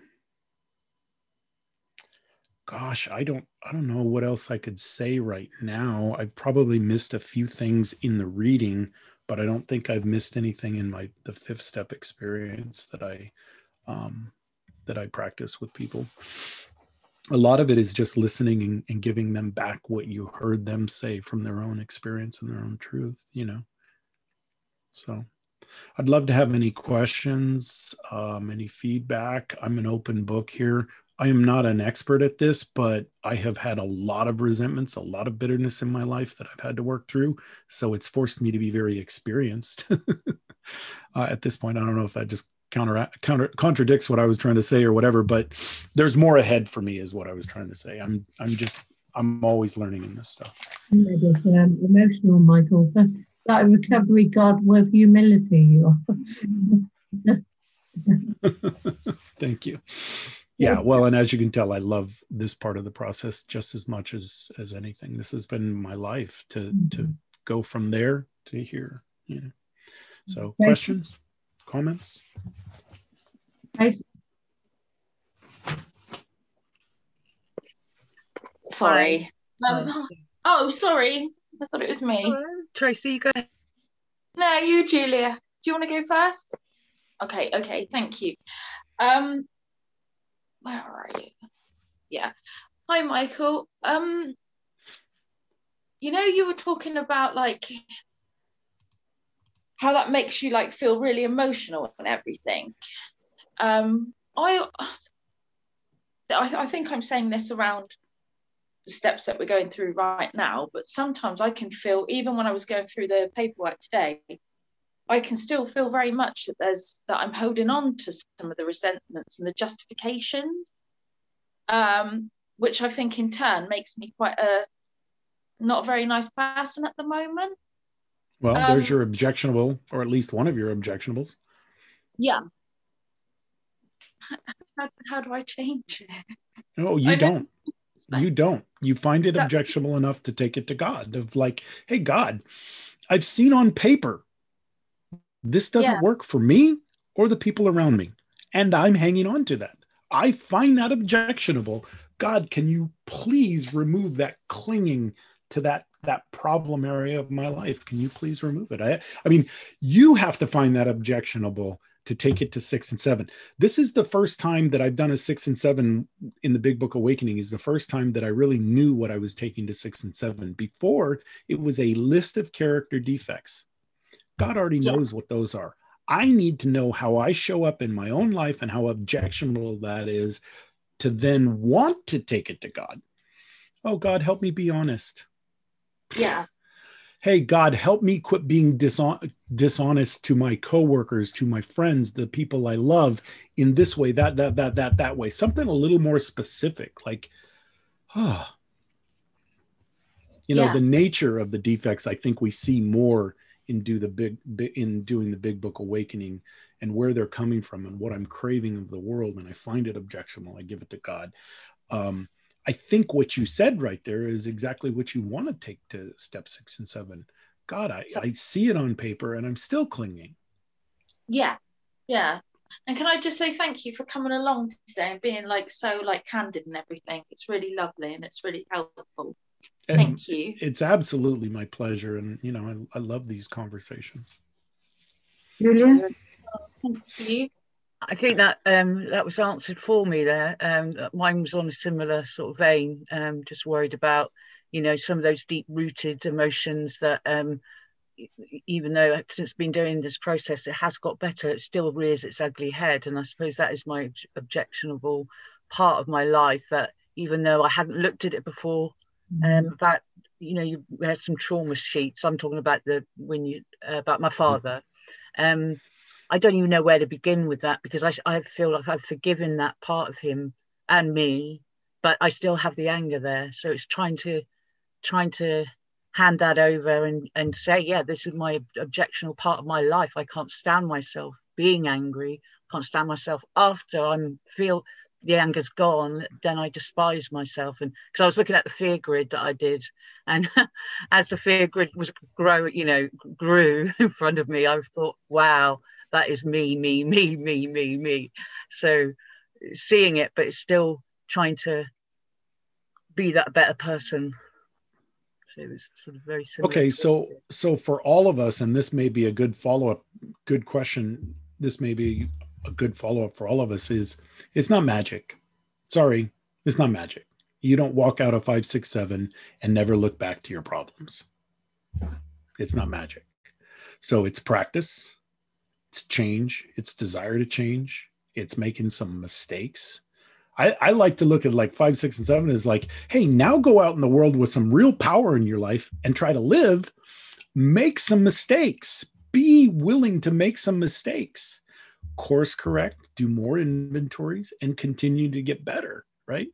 gosh, I don't, I don't know what else I could say right now. I've probably missed a few things in the reading, but I don't think I've missed anything in my, the fifth step experience that I, um, that I practice with people. A lot of it is just listening and, and giving them back what you heard them say from their own experience and their own truth, you know? So I'd love to have any questions, um, any feedback. I'm an open book here. I am not an expert at this, but I have had a lot of resentments, a lot of bitterness in my life that I've had to work through. So it's forced me to be very experienced. uh, at this point, I don't know if that just counter, counter contradicts what I was trying to say or whatever, but there's more ahead for me is what I was trying to say. I'm, I'm just, I'm always learning in this stuff. It's um, emotional, Michael. That recovery God with humility. You are. Thank you. Yeah, well, and as you can tell, I love this part of the process just as much as as anything. This has been my life to to go from there to here. You know. So, questions, comments? Sorry. Um, oh, sorry. I thought it was me. Oh, Tracy, go ahead. No, you, Julia. Do you want to go first? Okay, okay, thank you. Um, where are you? Yeah. Hi, Michael. Um, you know, you were talking about like how that makes you like feel really emotional and everything. Um, I, I, I think I'm saying this around the steps that we're going through right now, but sometimes I can feel, even when I was going through the paperwork today, I can still feel very much that there's that I'm holding on to some of the resentments and the justifications, um, which I think in turn makes me quite a not a very nice person at the moment. Well, um, there's your objectionable, or at least one of your objectionables. Yeah. How, how do I change it? No, you don't. You don't. You find it objectionable enough to take it to God, of like, hey, God, I've seen on paper this doesn't yeah. work for me or the people around me, and I'm hanging on to that. I find that objectionable. God, can you please remove that clinging to that that problem area of my life. Can you please remove it? I, I mean, you have to find that objectionable to take it to six and seven. This is the first time that I've done a six and seven in the Big Book Awakening, is the first time that I really knew what I was taking to six and seven. Before, it was a list of character defects. God already Yeah. knows what those are. I need to know how I show up in my own life and how objectionable that is to then want to take it to God. Oh, God, help me be honest. Yeah. Hey, God, help me quit being dishon- dishonest to my coworkers, to my friends, the people I love in this way, that, that, that, that, that way. Something a little more specific, like, oh, you know, Yeah. the nature of the defects. I think we see more in do the big in doing the Big Book Awakening, and where they're coming from and what I'm craving of the world. And I find it objectionable. I give it to God. Um, I think what you said right there is exactly what you want to take to step six and seven. God, I, So- I see it on paper and I'm still clinging. Yeah. Yeah. And can I just say thank you for coming along today and being like so like candid and everything. It's really lovely and it's really helpful. And Thank you. it's absolutely my pleasure. And, you know, I, I love these conversations. Julia? Thank you. I think that um, that was answered for me there. Um, mine was on a similar sort of vein. Um, just worried about, you know, some of those deep-rooted emotions that, um, even though since been doing this process, it has got better, it still rears its ugly head. And I suppose that is my objectionable part of my life. That even though I hadn't looked at it before, um, about, you know, you had some trauma sheets. I'm talking about the when you uh, about my father. Um, I don't even know where to begin with that, because I, I feel like I've forgiven that part of him and me, but I still have the anger there. So it's trying to trying to hand that over and, and say, yeah, this is my objectionable part of my life. I can't stand myself being angry. Can't stand myself after I'm feel the anger's gone, then I despise myself. And because I was looking at the fear grid that I did, and as the fear grid was grow, you know, grew in front of me, I thought, wow, that is me, me, me, me, me, me. So seeing it, but it's still trying to be that better person. So it was sort of very similar. Okay, so so for all of us, and this may be a good follow-up, good question. This may be a good follow-up for all of us, is it's not magic. Sorry, it's not magic. You don't walk out of five, six, seven and never look back to your problems. It's not magic. So it's practice. It's change, it's desire to change, it's making some mistakes. I, I like to look at like five, six, and seven as like, hey, now go out in the world with some real power in your life and try to live, make some mistakes, be willing to make some mistakes, course correct, do more inventories, and continue to get better, right?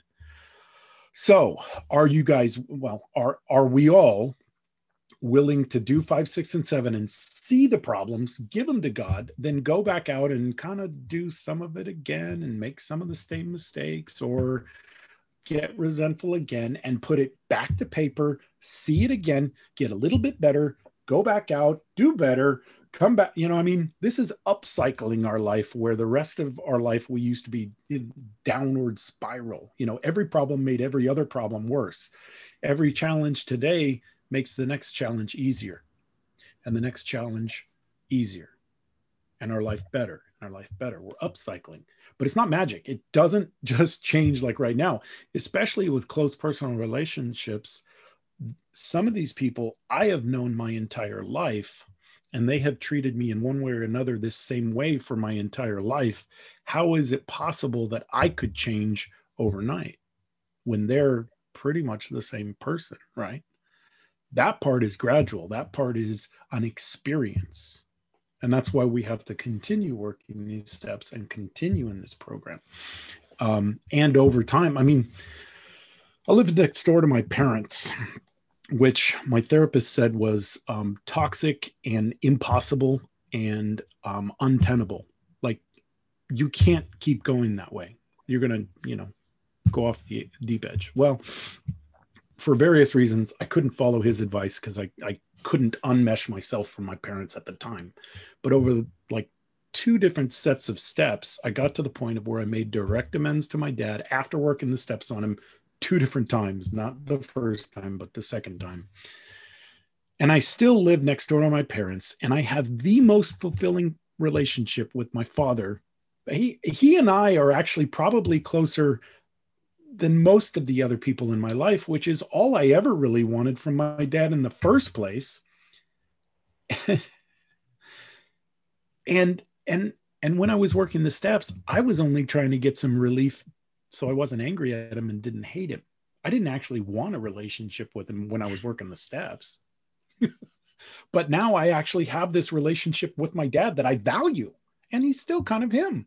So are you guys, well, are, are we all willing to do five, six, and seven and see the problems, give them to God, then go back out and kind of do some of it again and make some of the same mistakes, or get resentful again and put it back to paper, see it again, get a little bit better, go back out, do better, come back. You know, I mean, this is upcycling our life, where the rest of our life we used to be in downward spiral. You know, every problem made every other problem worse. Every challenge today makes the next challenge easier, and the next challenge easier, and our life better, and our life better. We're upcycling, but it's not magic. It doesn't just change like right now, especially with close personal relationships. Some of these people I have known my entire life, and they have treated me in one way or another this same way for my entire life. How is it possible that I could change overnight when they're pretty much the same person, right? That part is gradual. That part is an experience. And that's why we have to continue working these steps and continue in this program. Um, and over time, I mean, I lived next door to my parents, which my therapist said was um, toxic and impossible and um, untenable. Like, you can't keep going that way. You're going to, you know, go off the deep edge. Well, for various reasons, I couldn't follow his advice because I, I couldn't unmesh myself from my parents at the time. But over the, like two different sets of steps, I got to the point of where I made direct amends to my dad after working the steps on him two different times, not the first time, but the second time. And I still live next door to my parents, and I have the most fulfilling relationship with my father. He, he and I are actually probably closer than most of the other people in my life, which is all I ever really wanted from my dad in the first place. and, and, and when I was working the steps, I was only trying to get some relief so I wasn't angry at him and didn't hate him. I didn't actually want a relationship with him when I was working the steps. But now I actually have this relationship with my dad that I value, and he's still kind of him.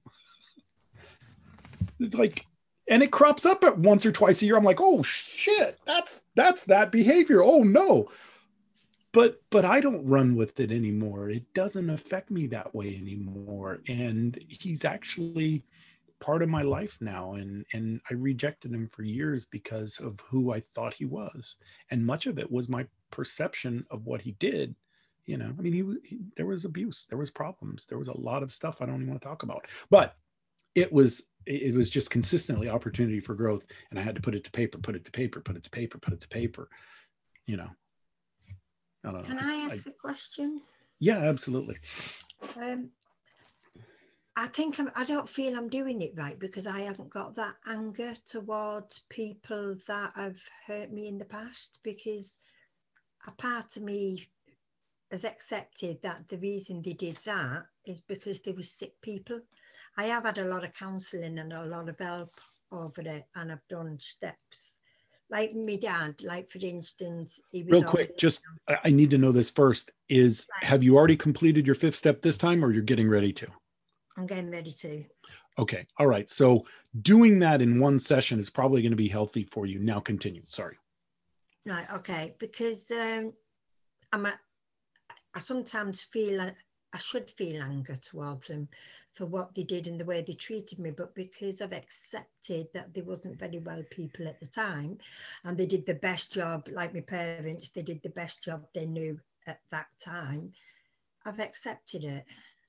It's like, and it crops up at once or twice a year. I'm like, oh shit, that's that's that behavior. Oh no. But but I don't run with it anymore. It doesn't affect me that way anymore. And he's actually part of my life now. And and I rejected him for years because of who I thought he was. And much of it was my perception of what he did. You know, I mean, he, he there was abuse, there was problems, there was a lot of stuff I don't even want to talk about. But it was it was just consistently opportunity for growth, and I had to put it to paper, put it to paper, put it to paper, put it to paper. You know, I don't know. Can I ask I, a question? Yeah, absolutely. Um, I think I'm, I don't feel I'm doing it right because I haven't got that anger towards people that have hurt me in the past, because a part of me has accepted that the reason they did that is because they were sick people. I have had a lot of counselling and a lot of help over it, and I've done steps. Like my dad, like for instance, he was real quick, just I need to know this first, is right. Have you already completed your fifth step this time, or you're getting ready to? I'm getting ready to. Okay. All right. So doing that in one session is probably going to be healthy for you. Now continue. Sorry. Right. Okay. Because um, I'm a, I sometimes feel like I should feel anger towards them for what they did and the way they treated me, but because I've accepted that they wasn't very well people at the time, and they did the best job, like my parents, they did the best job they knew at that time, I've accepted it.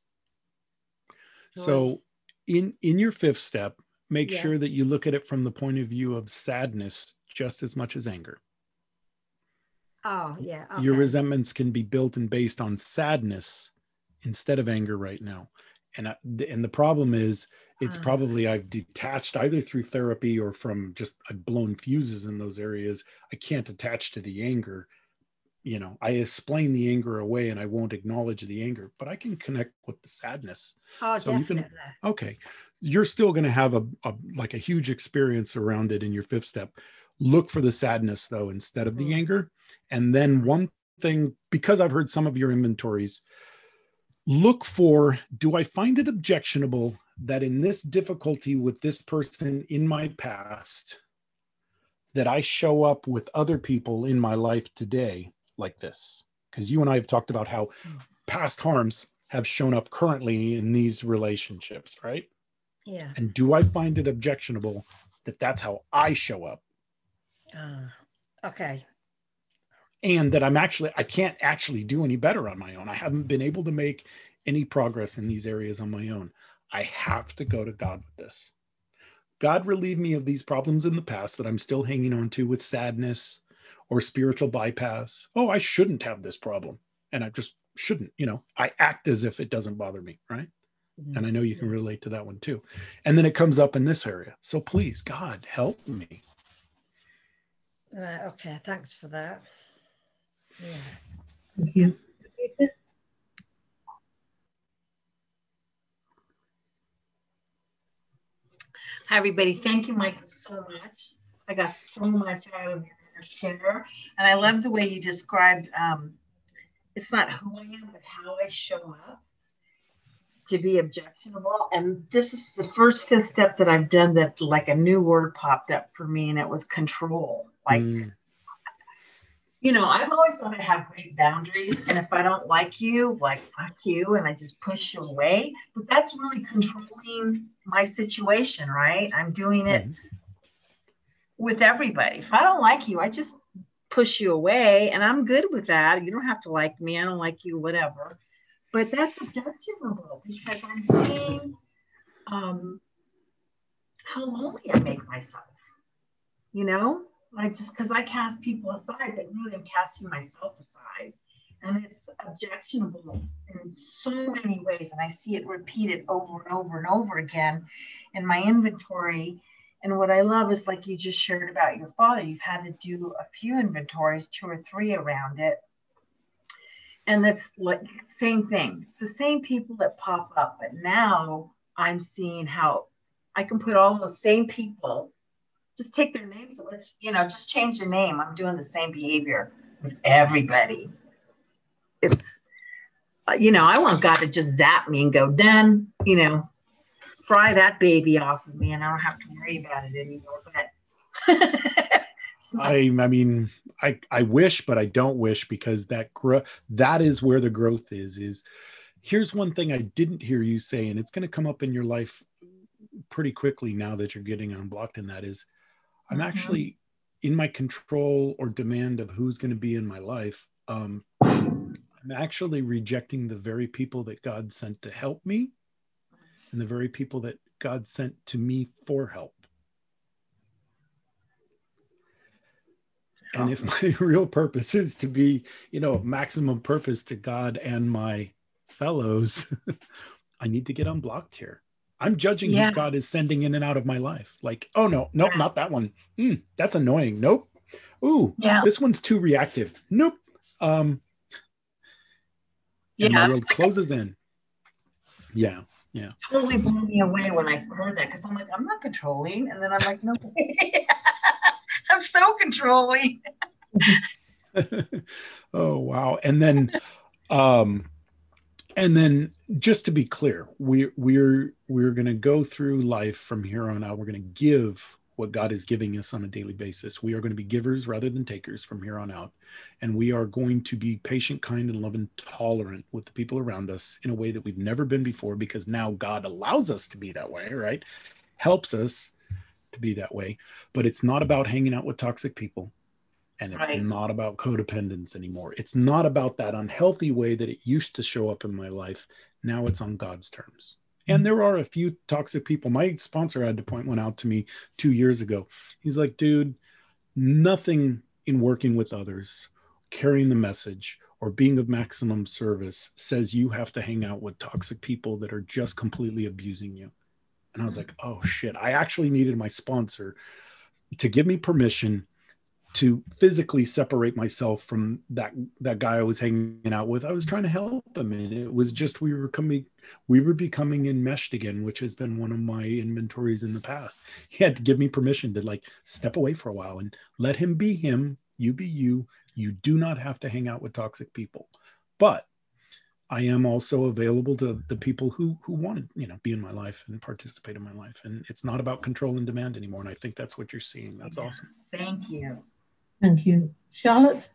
So in, in your fifth step, make yeah. sure that you look at it from the point of view of sadness just as much as anger. Oh, yeah. Okay. Your resentments can be built and based on sadness instead of anger right now. And, I, and the problem is, it's uh, probably I've detached either through therapy or from just I've blown fuses in those areas. I can't attach to the anger. You know, I explain the anger away and I won't acknowledge the anger, but I can connect with the sadness. Oh, so definitely. You can, okay. You're still going to have a, a like a huge experience around it in your fifth step. Look for the sadness though, instead of the mm. anger. And then one thing, because I've heard some of your inventories, look for, do I find it objectionable that in this difficulty with this person in my past, that I show up with other people in my life today like this? Because you and I have talked about how past harms have shown up currently in these relationships, right? Yeah. And do I find it objectionable that that's how I show up? Uh, okay. And that I'm actually, I can't actually do any better on my own. I haven't been able to make any progress in these areas on my own. I have to go to God with this. God, relieve me of these problems in the past that I'm still hanging on to with sadness or spiritual bypass. Oh, I shouldn't have this problem. And I just shouldn't, you know, I act as if it doesn't bother me, right? Mm-hmm. And I know you can relate to that one too. And then it comes up in this area. So please, God, help me. Uh, okay, thanks for that. Yeah. Thank you. Hi, everybody. Thank you, Michael, so much. I got so much out of your share. And I love the way you described, um, it's not who I am, but how I show up to be objectionable. And this is the first fifth step that I've done that like a new word popped up for me, and it was control. Like, mm. you know, I've always wanted to have great boundaries. And if I don't like you, like, fuck you, and I just push you away. But that's really controlling my situation, right? I'm doing it mm. with everybody. If I don't like you, I just push you away, and I'm good with that. You don't have to like me. I don't like you, whatever. But that's objectionable because I'm seeing um, how lonely I make myself, you know? I just, because I cast people aside, but really I'm casting myself aside. And it's objectionable in so many ways. And I see it repeated over and over and over again in my inventory. And what I love is, like you just shared about your father, you've had to do a few inventories, two or three around it. And that's like same thing. It's the same people that pop up, but now I'm seeing how I can put all those same people, just take their names. Let's, you know, just change their name. I'm doing the same behavior with everybody. It's, you know, I want God to just zap me and go, done, you know, fry that baby off of me and I don't have to worry about it anymore. But I, I mean, I, I wish, but I don't wish, because that gro- that is where the growth is, is here's one thing I didn't hear you say, and it's going to come up in your life pretty quickly now that you're getting unblocked. And that is, I'm mm-hmm. actually in my control or demand of who's going to be in my life. Um, I'm actually rejecting the very people that God sent to help me and the very people that God sent to me for help. And if my real purpose is to be, you know, maximum purpose to God and my fellows, I need to get unblocked here. I'm judging yeah. who God is sending in and out of my life. Like, oh, no, nope, yeah. not that one. Mm, that's annoying. Nope. Ooh, yeah. this one's too reactive. Nope. Um, and yeah. my world closes in. Yeah, yeah. Totally blew me away when I heard that, because I'm like, I'm not controlling. And then I'm like, no, I'm so controlling. Oh, wow. And then, um, and then just to be clear, we, we're, we're going to go through life from here on out. We're going to give what God is giving us on a daily basis. We are going to be givers rather than takers from here on out. And we are going to be patient, kind, and loving, tolerant with the people around us in a way that we've never been before, because now God allows us to be that way, right? Helps us to be that way. But it's not about hanging out with toxic people. And it's right. not about codependence anymore. It's not about that unhealthy way that it used to show up in my life. Now it's on God's terms. And there are a few toxic people. My sponsor had to point one out to me two years ago. He's like, dude, nothing in working with others, carrying the message, or being of maximum service says you have to hang out with toxic people that are just completely abusing you. And I was like, oh shit, I actually needed my sponsor to give me permission to physically separate myself from that that guy I was hanging out with. I was trying to help him, and it was just we were coming, we were becoming enmeshed again, which has been one of my inventories in the past. He had to give me permission to like step away for a while and let him be him, you be you. You do not have to hang out with toxic people, but I am also available to the people who who want to, you know, be in my life and participate in my life. And it's not about control and demand anymore. And I think that's what you're seeing. That's yeah. awesome. Thank you. Thank you. Charlotte?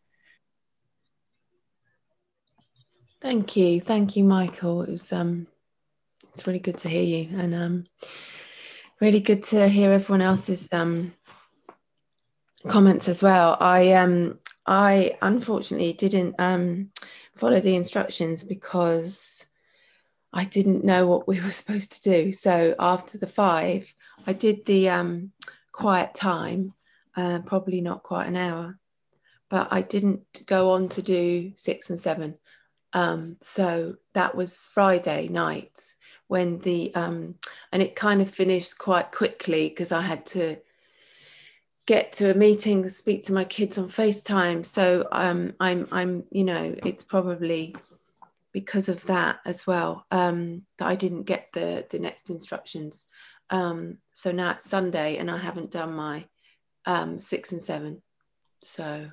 Thank you. Thank you, Michael. It was um it's really good to hear you, and um really good to hear everyone else's um comments as well. I um I unfortunately didn't um follow the instructions because I didn't know what we were supposed to do. So after the five, I did the um quiet time. Uh, probably not quite an hour, but I didn't go on to do six and seven. Um, so that was Friday night when the, um, and it kind of finished quite quickly because I had to get to a meeting, speak to my kids on FaceTime. So um, I'm, I'm, you know, it's probably because of that as well um, that I didn't get the, the next instructions. Um, so now it's Sunday and I haven't done my Um, six and seven. So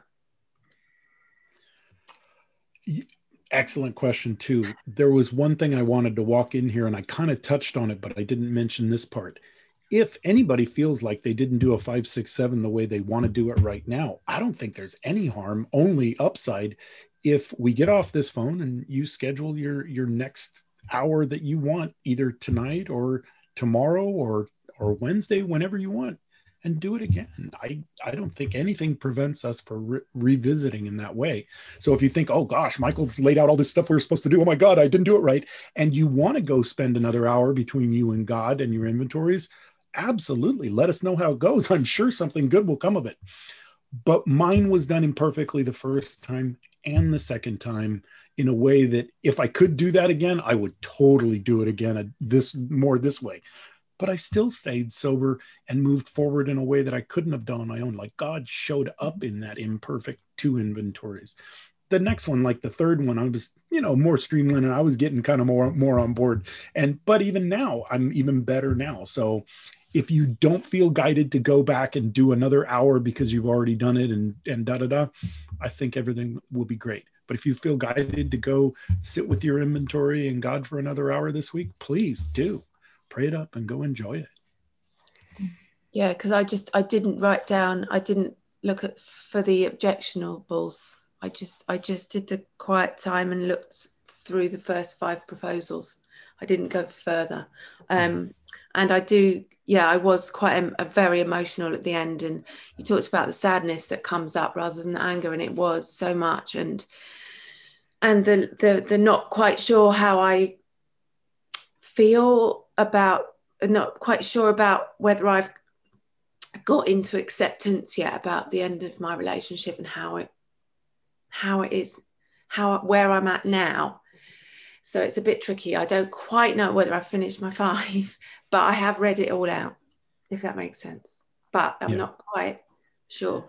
excellent question too. There was one thing I wanted to walk in here and I kind of touched on it, but I didn't mention this part. If anybody feels like they didn't do a five, six, seven the way they want to do it right now, I don't think there's any harm, only upside. If we get off this phone and you schedule your your next hour that you want, either tonight or tomorrow or or Wednesday, whenever you want, and do it again. I, I don't think anything prevents us for re- revisiting in that way. So if you think, oh gosh, Michael's laid out all this stuff we were supposed to do. Oh my God, I didn't do it right. And you want to go spend another hour between you and God and your inventories, absolutely. Let us know how it goes. I'm sure something good will come of it. but mine was done imperfectly the first time and the second time in a way that if I could do that again, I would totally do it again this more this way. But I still stayed sober and moved forward in a way that I couldn't have done on my own. Like God showed up in that imperfect two inventories. The next one, like the third one, I was, you know, more streamlined and I was getting kind of more, more on board. And, but even now, I'm even better now. So if you don't feel guided to go back and do another hour because you've already done it and, and da, da, da, I think everything will be great. But if you feel guided to go sit with your inventory and God for another hour this week, please do. Pray it up and go enjoy it. Yeah, because I just, I didn't write down, I didn't look at for the objectionables. I just, I just did the quiet time and looked through the first five proposals. I didn't go further. Um, and I do, yeah, I was quite a, a very emotional at the end. And you talked about the sadness that comes up rather than the anger. And it was so much. And, and the, the, the not quite sure how I feel about, not quite sure about whether I've got into acceptance yet about the end of my relationship and how it, how it is, how, where I'm at now. So it's a bit tricky. I don't quite know whether I've finished my five, but I have read it all out, if that makes sense. But I'm yeah. not quite sure.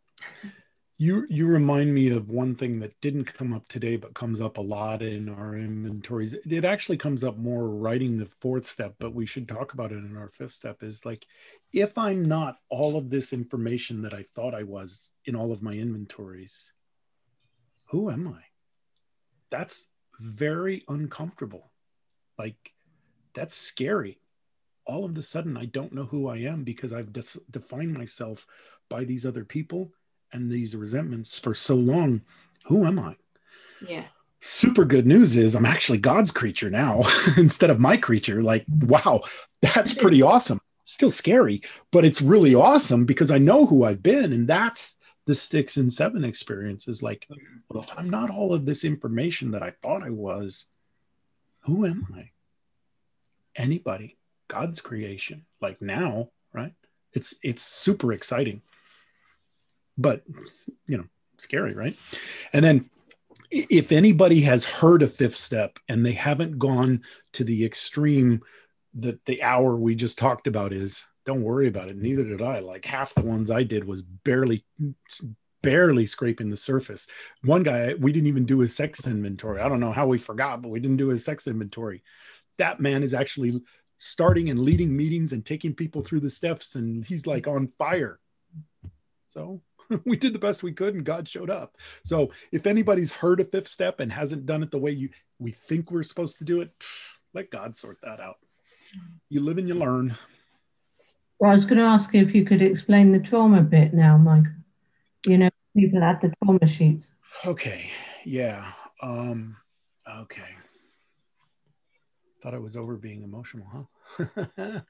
You you remind me of one thing that didn't come up today, but comes up a lot in our inventories. It actually comes up more writing the fourth step, but we should talk about it in our fifth step, is like, if I'm not all of this information that I thought I was in all of my inventories, who am I? That's very uncomfortable. Like, that's scary. All of a sudden, I don't know who I am because I've des- defined myself by these other people and these resentments for so long. Who am I? Yeah. Super good news is I'm actually God's creature now instead of my creature. Like, wow, that's pretty awesome. Still scary, but it's really awesome because I know who I've been. And that's the six and seven experience is like, well, if I'm not all of this information that I thought I was, who am I? Anybody, God's creation, like now, right? It's, it's super exciting, but, you know, scary, right? And then if anybody has heard a fifth step and they haven't gone to the extreme that the hour we just talked about is, don't worry about it. Neither did I. Like half the ones I did was barely, barely scraping the surface. One guy, we didn't even do his sex inventory. I don't know how we forgot, but we didn't do his sex inventory. That man is actually starting and leading meetings and taking people through the steps. And he's like on fire. So we did the best we could and God showed up. So if anybody's heard a fifth step and hasn't done it the way you we think we're supposed to do it, let God sort that out. You live and you learn. Well, I was going to ask you if you could explain the trauma bit now, Michael. You know, people had the trauma sheets. Okay. Yeah. Um, okay. Thought I was over being emotional, huh?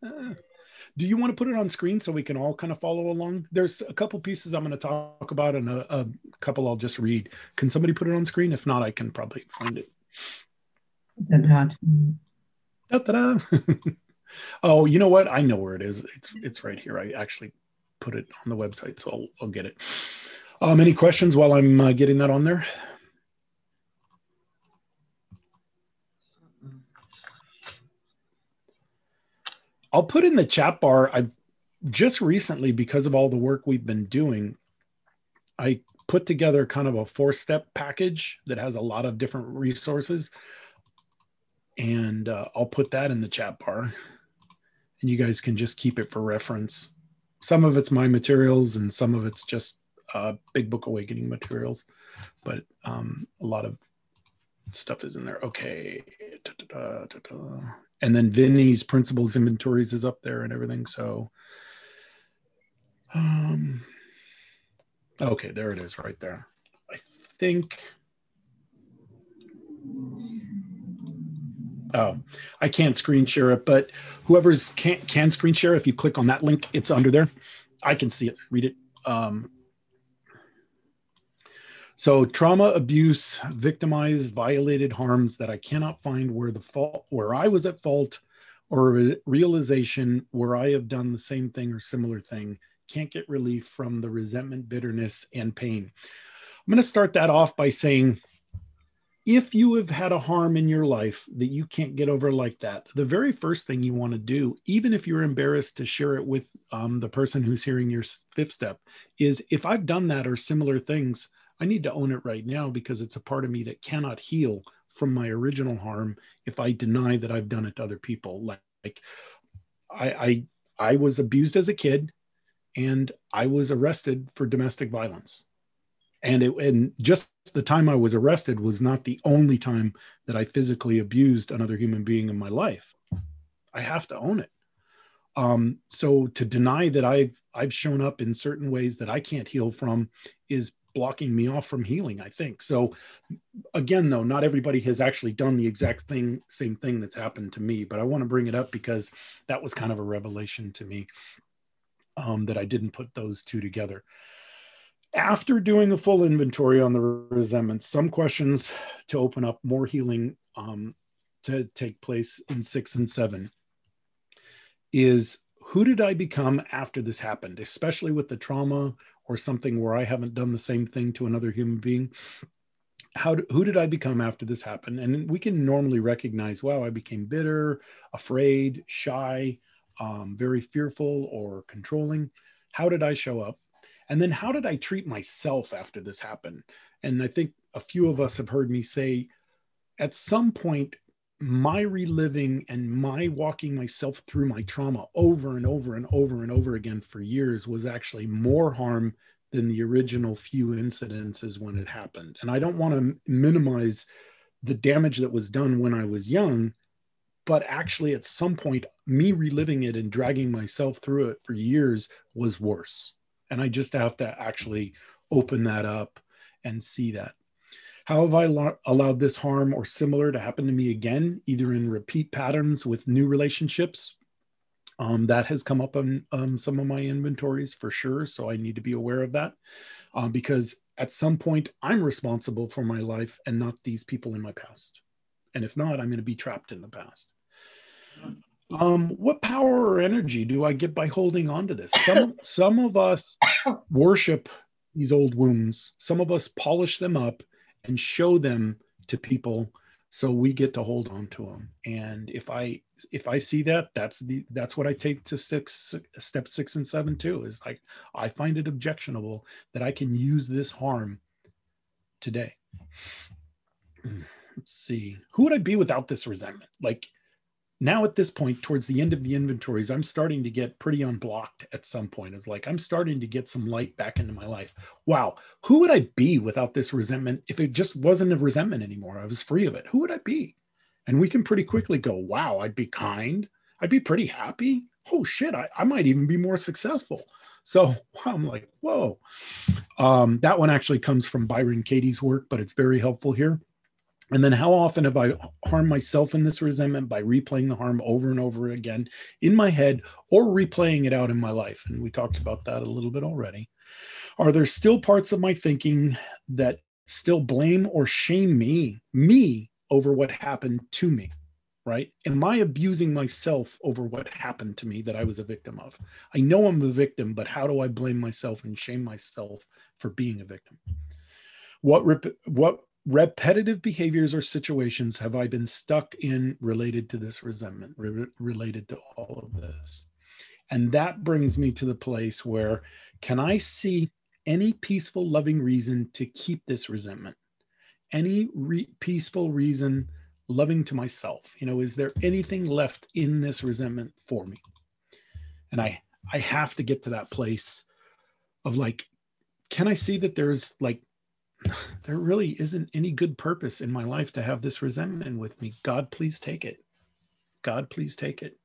Do you want to put it on screen so we can all kind of follow along? There's a couple pieces I'm going to talk about and a, a couple I'll just read. Can somebody put it on screen? If not, I can probably find it. I don't know how to. Da-da-da. Oh, you know what? I know where it is. It's it's right here. I actually put it on the website, so I'll, I'll get it. Um, any questions while I'm uh, getting that on there? I'll put in the chat bar. I've just recently, because of all the work we've been doing, I put together kind of a four-step package that has a lot of different resources. And uh, I'll put that in the chat bar. And you guys can just keep it for reference. Some of it's my materials and some of it's just uh, Big Book Awakening materials. But um, a lot of stuff is in there. Okay. Da, da, da, da. And then Vinny's Principles Inventories is up there and everything. So, um, okay, there it is right there. I think... Oh, I can't screen share it, but whoever's can, can screen share, if you click on that link, it's under there. I can see it, read it. Um, so trauma, abuse, victimized, violated harms that I cannot find where the fault, where I was at fault, or a realization where I have done the same thing or similar thing can't get relief from the resentment, bitterness, and pain. I'm going to start that off by saying, if you have had a harm in your life that you can't get over like that, the very first thing you want to do, even if you're embarrassed to share it with um, the person who's hearing your fifth step, is if I've done that or similar things, I need to own it right now, because it's a part of me that cannot heal from my original harm if I deny that I've done it to other people. Like, like I, I, I was abused as a kid, and I was arrested for domestic violence. And it, and just the time I was arrested was not the only time that I physically abused another human being in my life. I have to own it. Um, so to deny that I've, I've shown up in certain ways that I can't heal from is blocking me off from healing, I think. So again, though, not everybody has actually done the exact thing, same thing that's happened to me, but I want to bring it up because that was kind of a revelation to me, um, that I didn't put those two together. After doing a full inventory on the resentment, some questions to open up more healing um, to take place in six and seven is, who did I become after this happened, especially with the trauma or something where I haven't done the same thing to another human being? How, who did I become after this happened? And we can normally recognize, wow, I became bitter, afraid, shy, um, very fearful or controlling. How did I show up? And then how did I treat myself after this happened? And I think a few of us have heard me say, at some point, my reliving and my walking myself through my trauma over and over and over and over again for years was actually more harm than the original few incidences when it happened. And I don't want to minimize the damage that was done when I was young, but actually at some point, me reliving it and dragging myself through it for years was worse. And I just have to actually open that up and see that. How have I lo- allowed this harm or similar to happen to me again, either in repeat patterns with new relationships? Um, that has come up on um, some of my inventories for sure. So I need to be aware of that uh, because at some point I'm responsible for my life and not these people in my past. And if not, I'm going to be trapped in the past. Um, what power or energy do I get by holding on to this? Some, some of us worship these old wounds. Some of us polish them up and show them to people so we get to hold on to them. And if I, if I see that, that's the, that's what I take to six, step six and seven too, is like, I find it objectionable that I can use this harm today. Let's see, who would I be without this resentment? Like, now at this point, towards the end of the inventories, I'm starting to get pretty unblocked at some point. It's like, I'm starting to get some light back into my life. Wow, who would I be without this resentment? If it just wasn't a resentment anymore, I was free of it. Who would I be? And we can pretty quickly go, wow, I'd be kind. I'd be pretty happy. Oh shit, I, I might even be more successful. So I'm like, whoa. Um, that one actually comes from Byron Katie's work, but it's very helpful here. And then how often have I harmed myself in this resentment by replaying the harm over and over again in my head or replaying it out in my life? And we talked about that a little bit already. Are there still parts of my thinking that still blame or shame me, me over what happened to me, right? Am I abusing myself over what happened to me that I was a victim of? I know I'm a victim, but how do I blame myself and shame myself for being a victim? What, rep- what, repetitive behaviors or situations have I been stuck in related to this resentment, re- related to all of this? And that brings me to the place where, can I see any peaceful, loving reason to keep this resentment? Any re- peaceful reason, loving to myself? You know, is there anything left in this resentment for me? And I, I have to get to that place of like, can I see that there's like, there really isn't any good purpose in my life to have this resentment with me. God, please take it. God, please take it.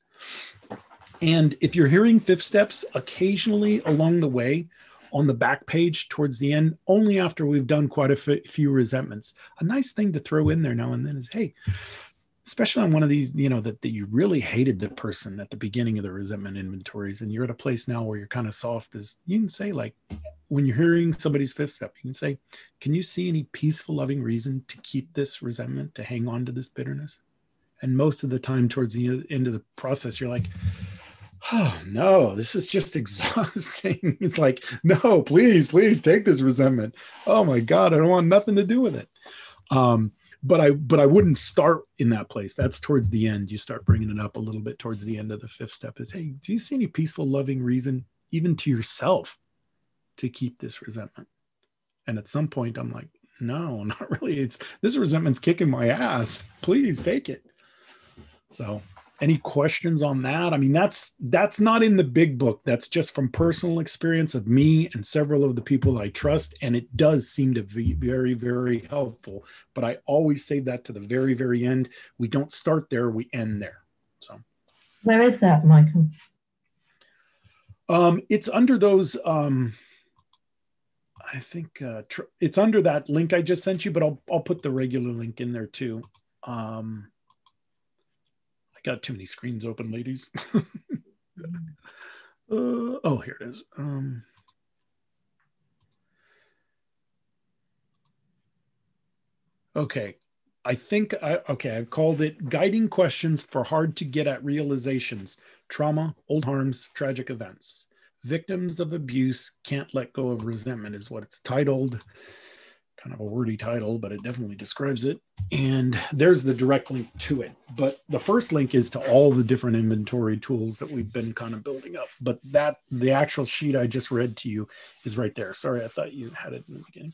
And if you're hearing fifth steps occasionally along the way on the back page towards the end, only after we've done quite a f- few resentments, a nice thing to throw in there now and then is, hey, especially on one of these, you know, that, that you really hated the person at the beginning of the resentment inventories, and you're at a place now where you're kind of soft, is you can say, like, when you're hearing somebody's fifth step, you can say, can you see any peaceful, loving reason to keep this resentment, to hang on to this bitterness? And most of the time towards the end of the process, you're like, oh no, this is just exhausting. It's like, no, please, please take this resentment. Oh my God, I don't want nothing to do with it. Um, but I, but I wouldn't start in that place. That's towards the end. You start bringing it up a little bit towards the end of the fifth step is, hey, do you see any peaceful, loving reason, even to yourself, to keep this resentment? And at some point I'm like, no, not really. It's this resentment's kicking my ass. Please take it. So any questions on that? I mean, that's that's not in the big book. That's just from personal experience of me and several of the people I trust. And it does seem to be very, very helpful. But I always save that to the very, very end. We don't start there, we end there. So where is that, Michael? Um, it's under those um I think uh, tr- it's under that link I just sent you, but I'll I'll put the regular link in there too. Um, I got too many screens open, ladies. uh, oh, here it is. Um, okay, I think I okay. I've called it "Guiding Questions for Hard to Get at Realizations: Trauma, Old Harms, Tragic Events." Victims of abuse can't let go of resentment is what it's titled. Kind of a wordy title, but it definitely describes it. And there's the direct link to it. But the first link is to all the different inventory tools that we've been kind of building up. But that the actual sheet I just read to you is right there. Sorry, I thought you had it in the beginning.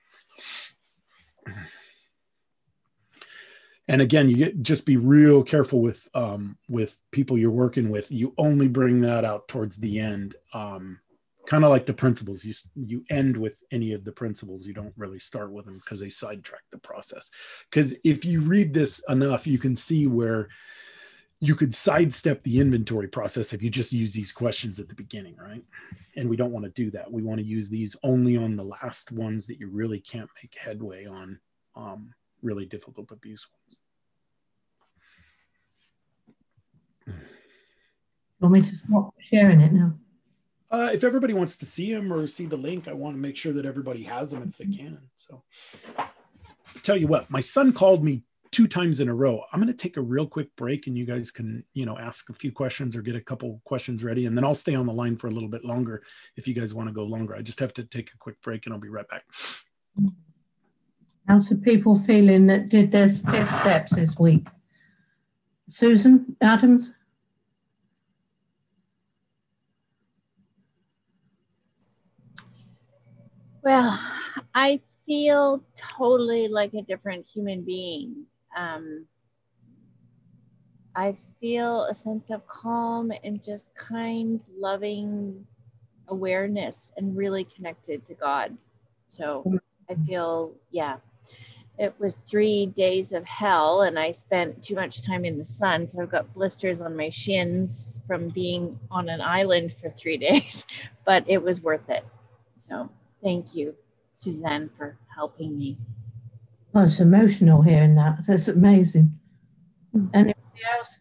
And again, you get, just be real careful with um, with people you're working with. You only bring that out towards the end, um, kind of like the principles. You you end with any of the principles. You don't really start with them because they sidetrack the process. Because if you read this enough, you can see where you could sidestep the inventory process if you just use these questions at the beginning, right? And we don't want to do that. We want to use these only on the last ones that you really can't make headway on. Um, really difficult abuse ones. Want me to stop sharing it now? Uh, if everybody wants to see them or see the link, I want to make sure that everybody has them if they can. So tell you what, my son called me two times in a row. I'm going to take a real quick break and you guys can, you know, ask a few questions or get a couple questions ready. And then I'll stay on the line for a little bit longer if you guys want to go longer. I just have to take a quick break and I'll be right back. How's the people feeling that did their fifth steps this week? Susan Adams? Well, I feel totally like a different human being. Um, I feel a sense of calm and just kind, loving awareness and really connected to God. So I feel, yeah. It was three days of hell and I spent too much time in the sun. So I've got blisters on my shins from being on an island for three days, but it was worth it. So thank you, Suzanne, for helping me. Oh, it's emotional hearing that. That's amazing. Anybody else?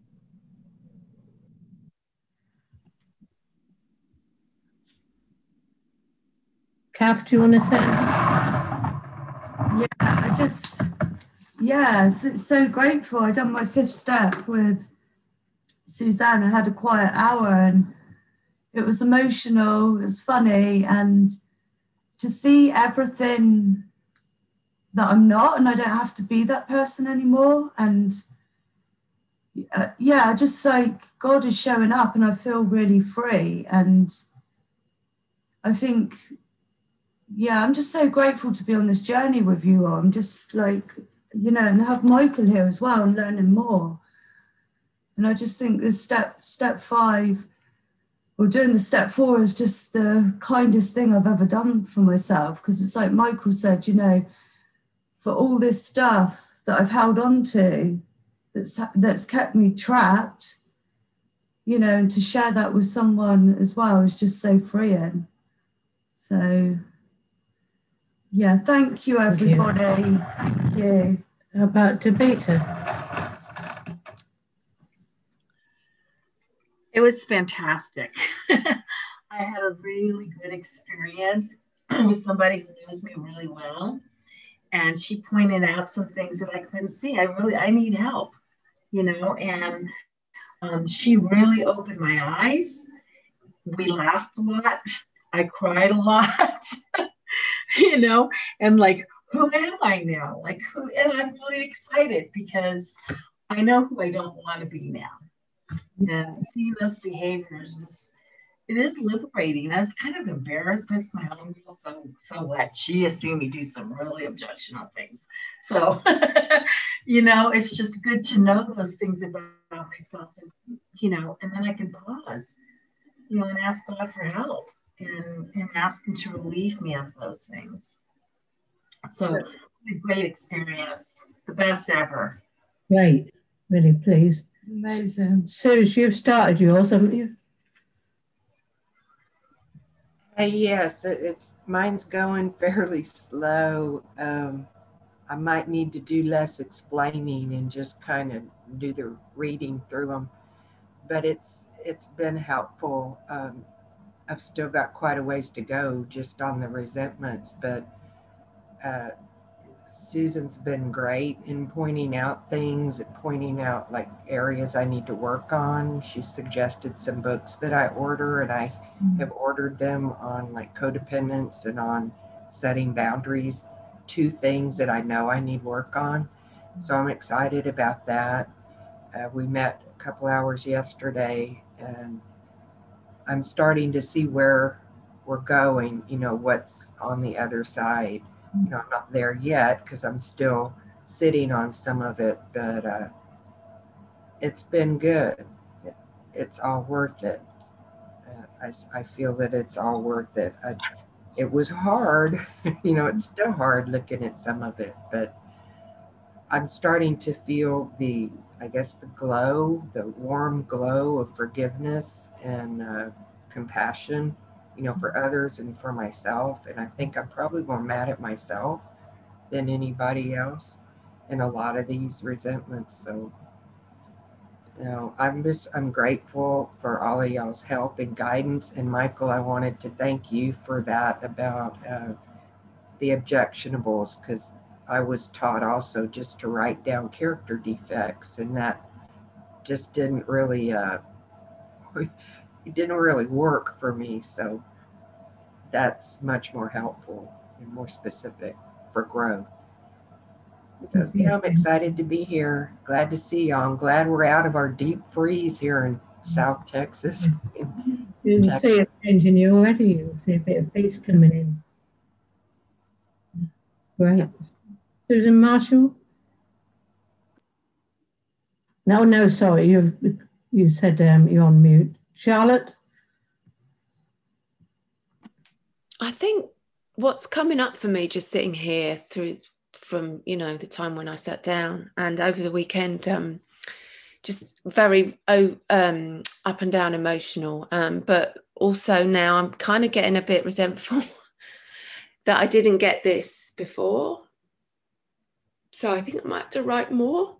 Kath, do you want to say? Yeah, I just, yeah, it's, it's so grateful. I done my fifth step with Suzanne. I had a quiet hour and it was emotional, it was funny, and to see everything that I'm not and I don't have to be that person anymore. And uh, yeah, just like God is showing up and I feel really free. And I think, yeah, I'm just so grateful to be on this journey with you all. I'm just like, you know, and have Michael here as well and learning more. And I just think this step, step five, or doing the step four is just the kindest thing I've ever done for myself. Because it's like Michael said, you know, for all this stuff that I've held on to, that's, that's kept me trapped, you know, and to share that with someone as well is just so freeing. So, yeah, thank you, everybody. Thank you. Thank you. How about Tabitha? It was fantastic. I had a really good experience with somebody who knows me really well. And she pointed out some things that I couldn't see. I really, I need help, you know, and Um, she really opened my eyes. We laughed a lot. I cried a lot, you know, and like, who am I now? Like, who? And I'm really excited because I know who I don't want to be now. And seeing those behaviors is, it is liberating. I was kind of embarrassed because my own girl so so what she has seen me do some really objectionable things. So, you know, it's just good to know those things about myself, and you know, and then I can pause, you know, and ask God for help and and ask Him to relieve me of those things. So, a great experience, the best ever. Great, really pleased. Amazing. Suze, you've started yours, haven't you? Uh, yes, it, it's mine's going fairly slow. Um, I might need to do less explaining and just kind of do the reading through them, but it's it's been helpful. Um, I've still got quite a ways to go just on the resentments, but uh, Susan's been great in pointing out things, pointing out like areas I need to work on. She suggested some books that I order, and I have ordered them on like codependence and on setting boundaries, two things that I know I need work on. So I'm excited about that. Uh, we met a couple hours yesterday, and I'm starting to see where we're going, you know, what's on the other side. You know, I'm not there yet because I'm still sitting on some of it, but uh, it's been good. It, it's all worth it. Uh, I, I feel that it's all worth it. I, it was hard, you know, it's still hard looking at some of it, but I'm starting to feel the, I guess, the glow, the warm glow of forgiveness and uh, compassion, you know, for others and for myself. And I think I'm probably more mad at myself than anybody else in a lot of these resentments. So, you know, I'm just, I'm grateful for all of y'all's help and guidance. And Michael, I wanted to thank you for that about uh, the objectionables, because I was taught also just to write down character defects, and that just didn't really, uh, it didn't really work for me. So that's much more helpful and more specific for growth. So yeah, I'm excited to be here. Glad to see y'all. I'm glad we're out of our deep freeze here in South Texas. You can see it changing you already. You'll see a bit of peace coming in. Great. Susan Marshall? No, no, sorry. You you said um, you're on mute. Charlotte? I think what's coming up for me just sitting here through from, you know, the time when I sat down and over the weekend, um, just very oh, um, up and down emotional. Um, but also now I'm kind of getting a bit resentful that I didn't get this before. So I think I might have to write more.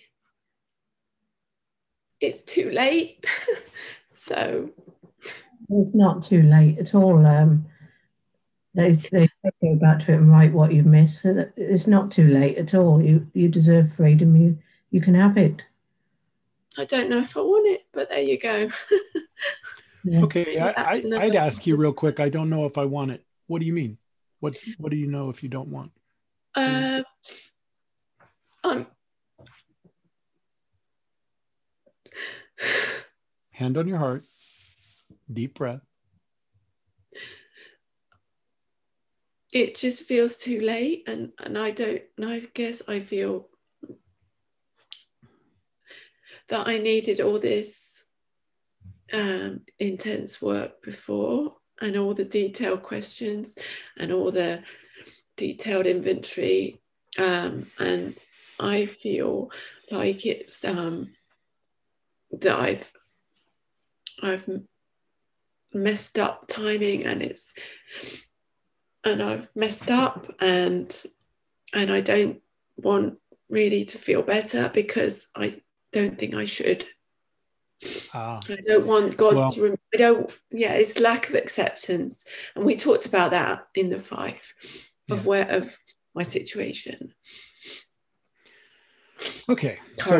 It's too late. So it's not too late at all. Um, they they go back to it and write what you've missed. So it's not too late at all. You you deserve freedom. You you can have it. I don't know if I want it, but there you go. Yeah. Okay, I, I, I'd ask you real quick. I don't know if I want it. What do you mean? What What do you know if you don't want? Uh, I'm. Hand on your heart. Deep breath. It just feels too late, and and I don't. And I guess I feel that I needed all this um, intense work before, and all the detailed questions, and all the detailed inventory, um, and I feel like it's um, that I've I've messed up timing, and it's and I've messed up, and and I don't want really to feel better because I don't think I should. Ah. I don't want God well, to. I don't. Yeah, it's lack of acceptance, and we talked about that in the five of yeah. where of my situation. Okay, so part,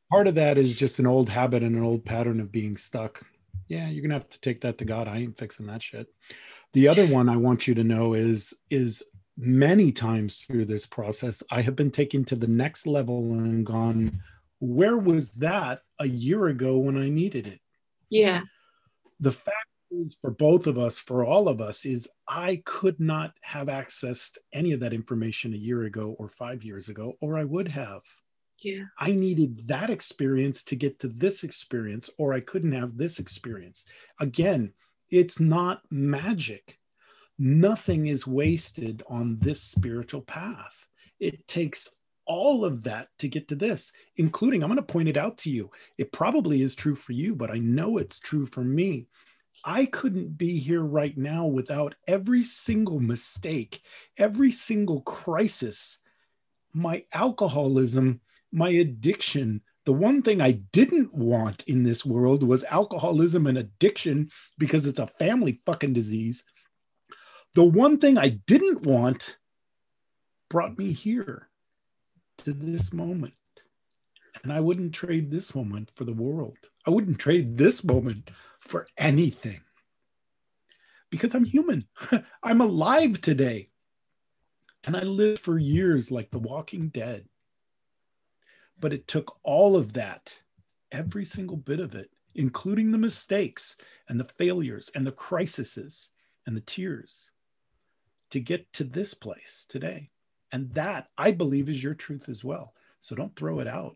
part of that is just an old habit and an old pattern of being stuck. Yeah, you're gonna have to take that to God. I ain't fixing that shit. The other one I want you to know is is many times through this process, I have been taken to the next level and gone, where was that a year ago when I needed it? Yeah. The fact is, for both of us, for all of us, is I could not have accessed any of that information a year ago or five years ago, or I would have. Yeah. I needed that experience to get to this experience, or I couldn't have this experience. Again, it's not magic. Nothing is wasted on this spiritual path. It takes all of that to get to this, including, I'm going to point it out to you. It probably is true for you, but I know it's true for me. I couldn't be here right now without every single mistake, every single crisis, my alcoholism, my addiction. The one thing I didn't want in this world was alcoholism and addiction, because it's a family fucking disease. The one thing I didn't want brought me here to this moment. And I wouldn't trade this moment for the world. I wouldn't trade this moment for anything. Because I'm human. I'm alive today. And I lived for years like the Walking Dead. But it took all of that, every single bit of it, including the mistakes and the failures and the crises and the tears, to get to this place today. And that, I believe, is your truth as well. So don't throw it out.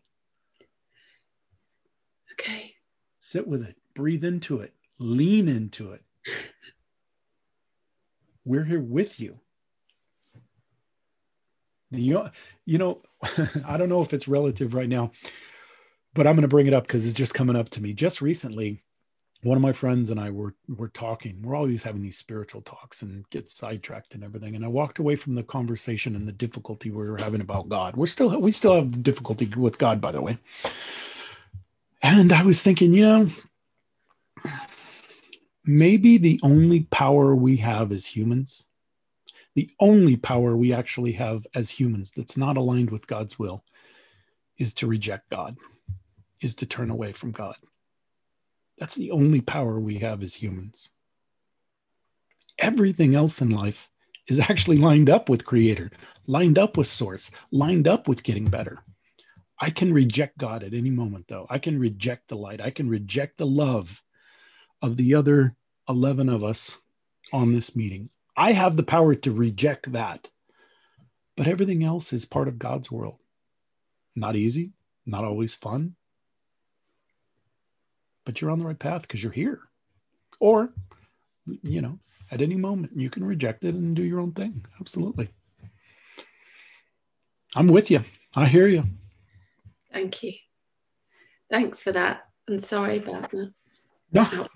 Okay. Sit with it. Breathe into it. Lean into it. We're here with you. The, you know, I don't know if it's relative right now, but I'm going to bring it up because it's just coming up to me. Just recently, one of my friends and I were were talking. We're always having these spiritual talks and get sidetracked and everything. And I walked away from the conversation and the difficulty we were having about God. We're still we still have difficulty with God, by the way. And I was thinking, you know, maybe the only power we have as humans, the only power we actually have as humans that's not aligned with God's will, is to reject God, is to turn away from God. That's the only power we have as humans. Everything else in life is actually lined up with Creator, lined up with Source, lined up with getting better. I can reject God at any moment, though. I can reject the light. I can reject the love of the other eleven of us on this meeting. I have the power to reject that. But everything else is part of God's world. Not easy, not always fun. But you're on the right path because you're here. Or, you know, at any moment, you can reject it and do your own thing. Absolutely. I'm with you. I hear you. Thank you. Thanks for that. I'm sorry about that. No.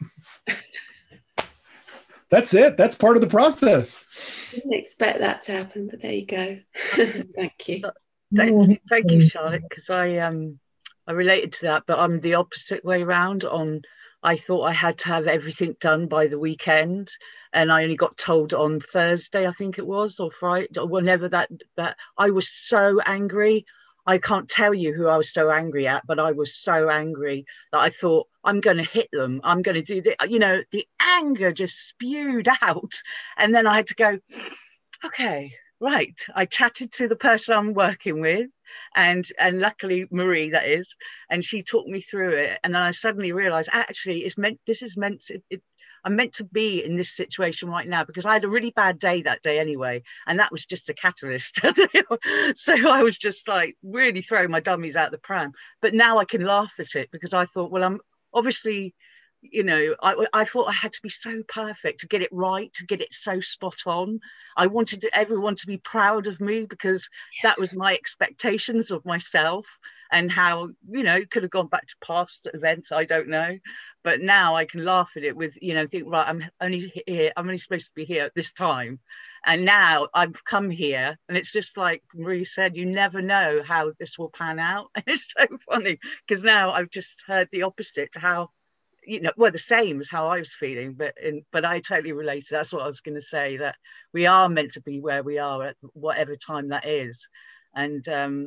That's it. That's part of the process. Didn't expect that to happen, but there you go. Thank you. Thank, thank you, Charlotte, because I um I related to that, but I'm the opposite way around. On I thought I had to have everything done by the weekend, and I only got told on Thursday, I think it was, or Friday, or whenever that that I was so angry. I can't tell you who I was so angry at, but I was so angry that I thought, I'm going to hit them. I'm going to do this. You know, the anger just spewed out. And then I had to go, okay, right. I chatted to the person I'm working with, and and luckily Marie, that is, and she talked me through it. And then I suddenly realized, actually, it's meant, this is meant to, it, I'm meant to be in this situation right now, because I had a really bad day that day anyway, and that was just a catalyst. So I was just like really throwing my dummies out the pram. But now I can laugh at it, because I thought, well, I'm obviously, you know, I, I thought I had to be so perfect to get it right, to get it so spot on. I wanted to, everyone to be proud of me, because that was my expectations of myself, and how, you know, it could have gone back to past events, I don't know. But now I can laugh at it with, you know, think, right, I'm only here, I'm only supposed to be here at this time. And now I've come here, and it's just like Marie said, you never know how this will pan out. And it's so funny, because now I've just heard the opposite to how, you know, well, the same as how I was feeling, but in, but I totally related. That's what I was going to say, that we are meant to be where we are at whatever time that is. And, um,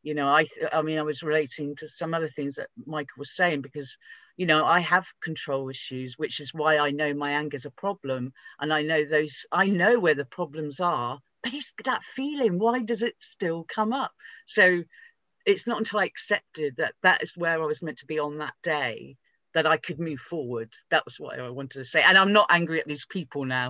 You know, I, I mean, I was relating to some other things that Michael was saying, because, you know, I have control issues, which is why I know my anger is a problem. And I know those, I know where the problems are, but it's that feeling, why does it still come up? So it's not until I accepted that that is where I was meant to be on that day that I could move forward. That was what I wanted to say. And I'm not angry at these people now.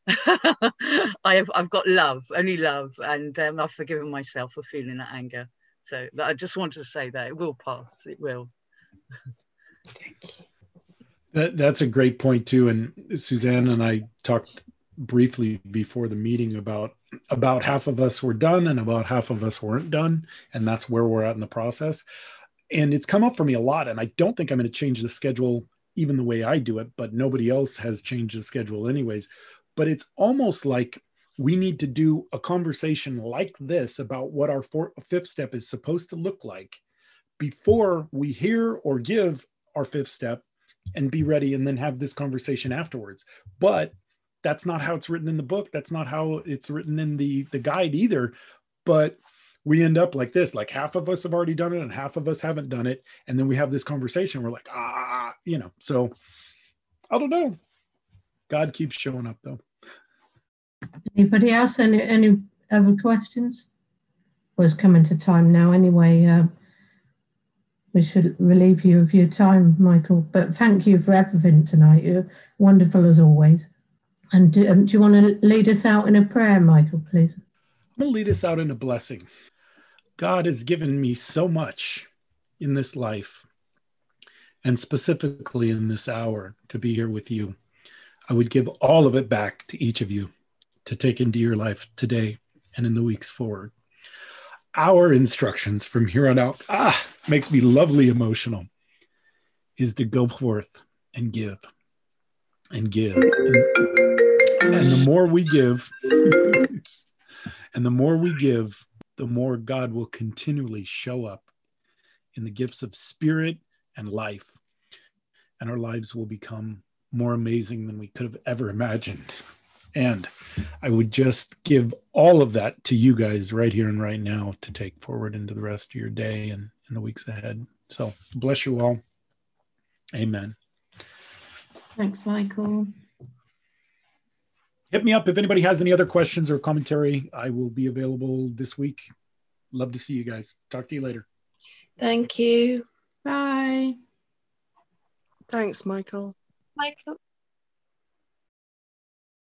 I have, I've got love, only love. And um, I've forgiven myself for feeling that anger. So I just wanted to say that it will pass. It will. Thank you. That, that's a great point too. And Suzanne and I talked briefly before the meeting about about half of us were done and about half of us weren't done. And that's where we're at in the process. And it's come up for me a lot. And I don't think I'm going to change the schedule even the way I do it, but nobody else has changed the schedule anyways. But it's almost like we need to do a conversation like this about what our fourth, fifth step is supposed to look like before we hear or give our fifth step, and be ready and then have this conversation afterwards. But that's not how it's written in the book. That's not how it's written in the, the guide either. But we end up like this, like half of us have already done it and half of us haven't done it. And then we have this conversation. We're like, ah, you know, so I don't know. God keeps showing up though. Anybody else? Any, any other questions? Well, it's coming to time now anyway. Uh, we should relieve you of your time, Michael. But thank you for everything tonight. You're wonderful as always. And do, um, do you want to lead us out in a prayer, Michael, please? I'm going to lead us out in a blessing. God has given me so much in this life, and specifically in this hour to be here with you. I would give all of it back to each of you to take into your life today and in the weeks forward. Our instructions from here on out, ah, makes me lovely emotional, is to go forth and give and give. And, and the more we give, and the more we give, the more God will continually show up in the gifts of spirit and life. And our lives will become more amazing than we could have ever imagined. And I would just give all of that to you guys right here and right now to take forward into the rest of your day and in the weeks ahead. So bless you all. Amen. Thanks, Michael. Hit me up if anybody has any other questions or commentary. I will be available this week. Love to see you guys. Talk to you later. Thank you. Bye. Thanks, Michael. Michael.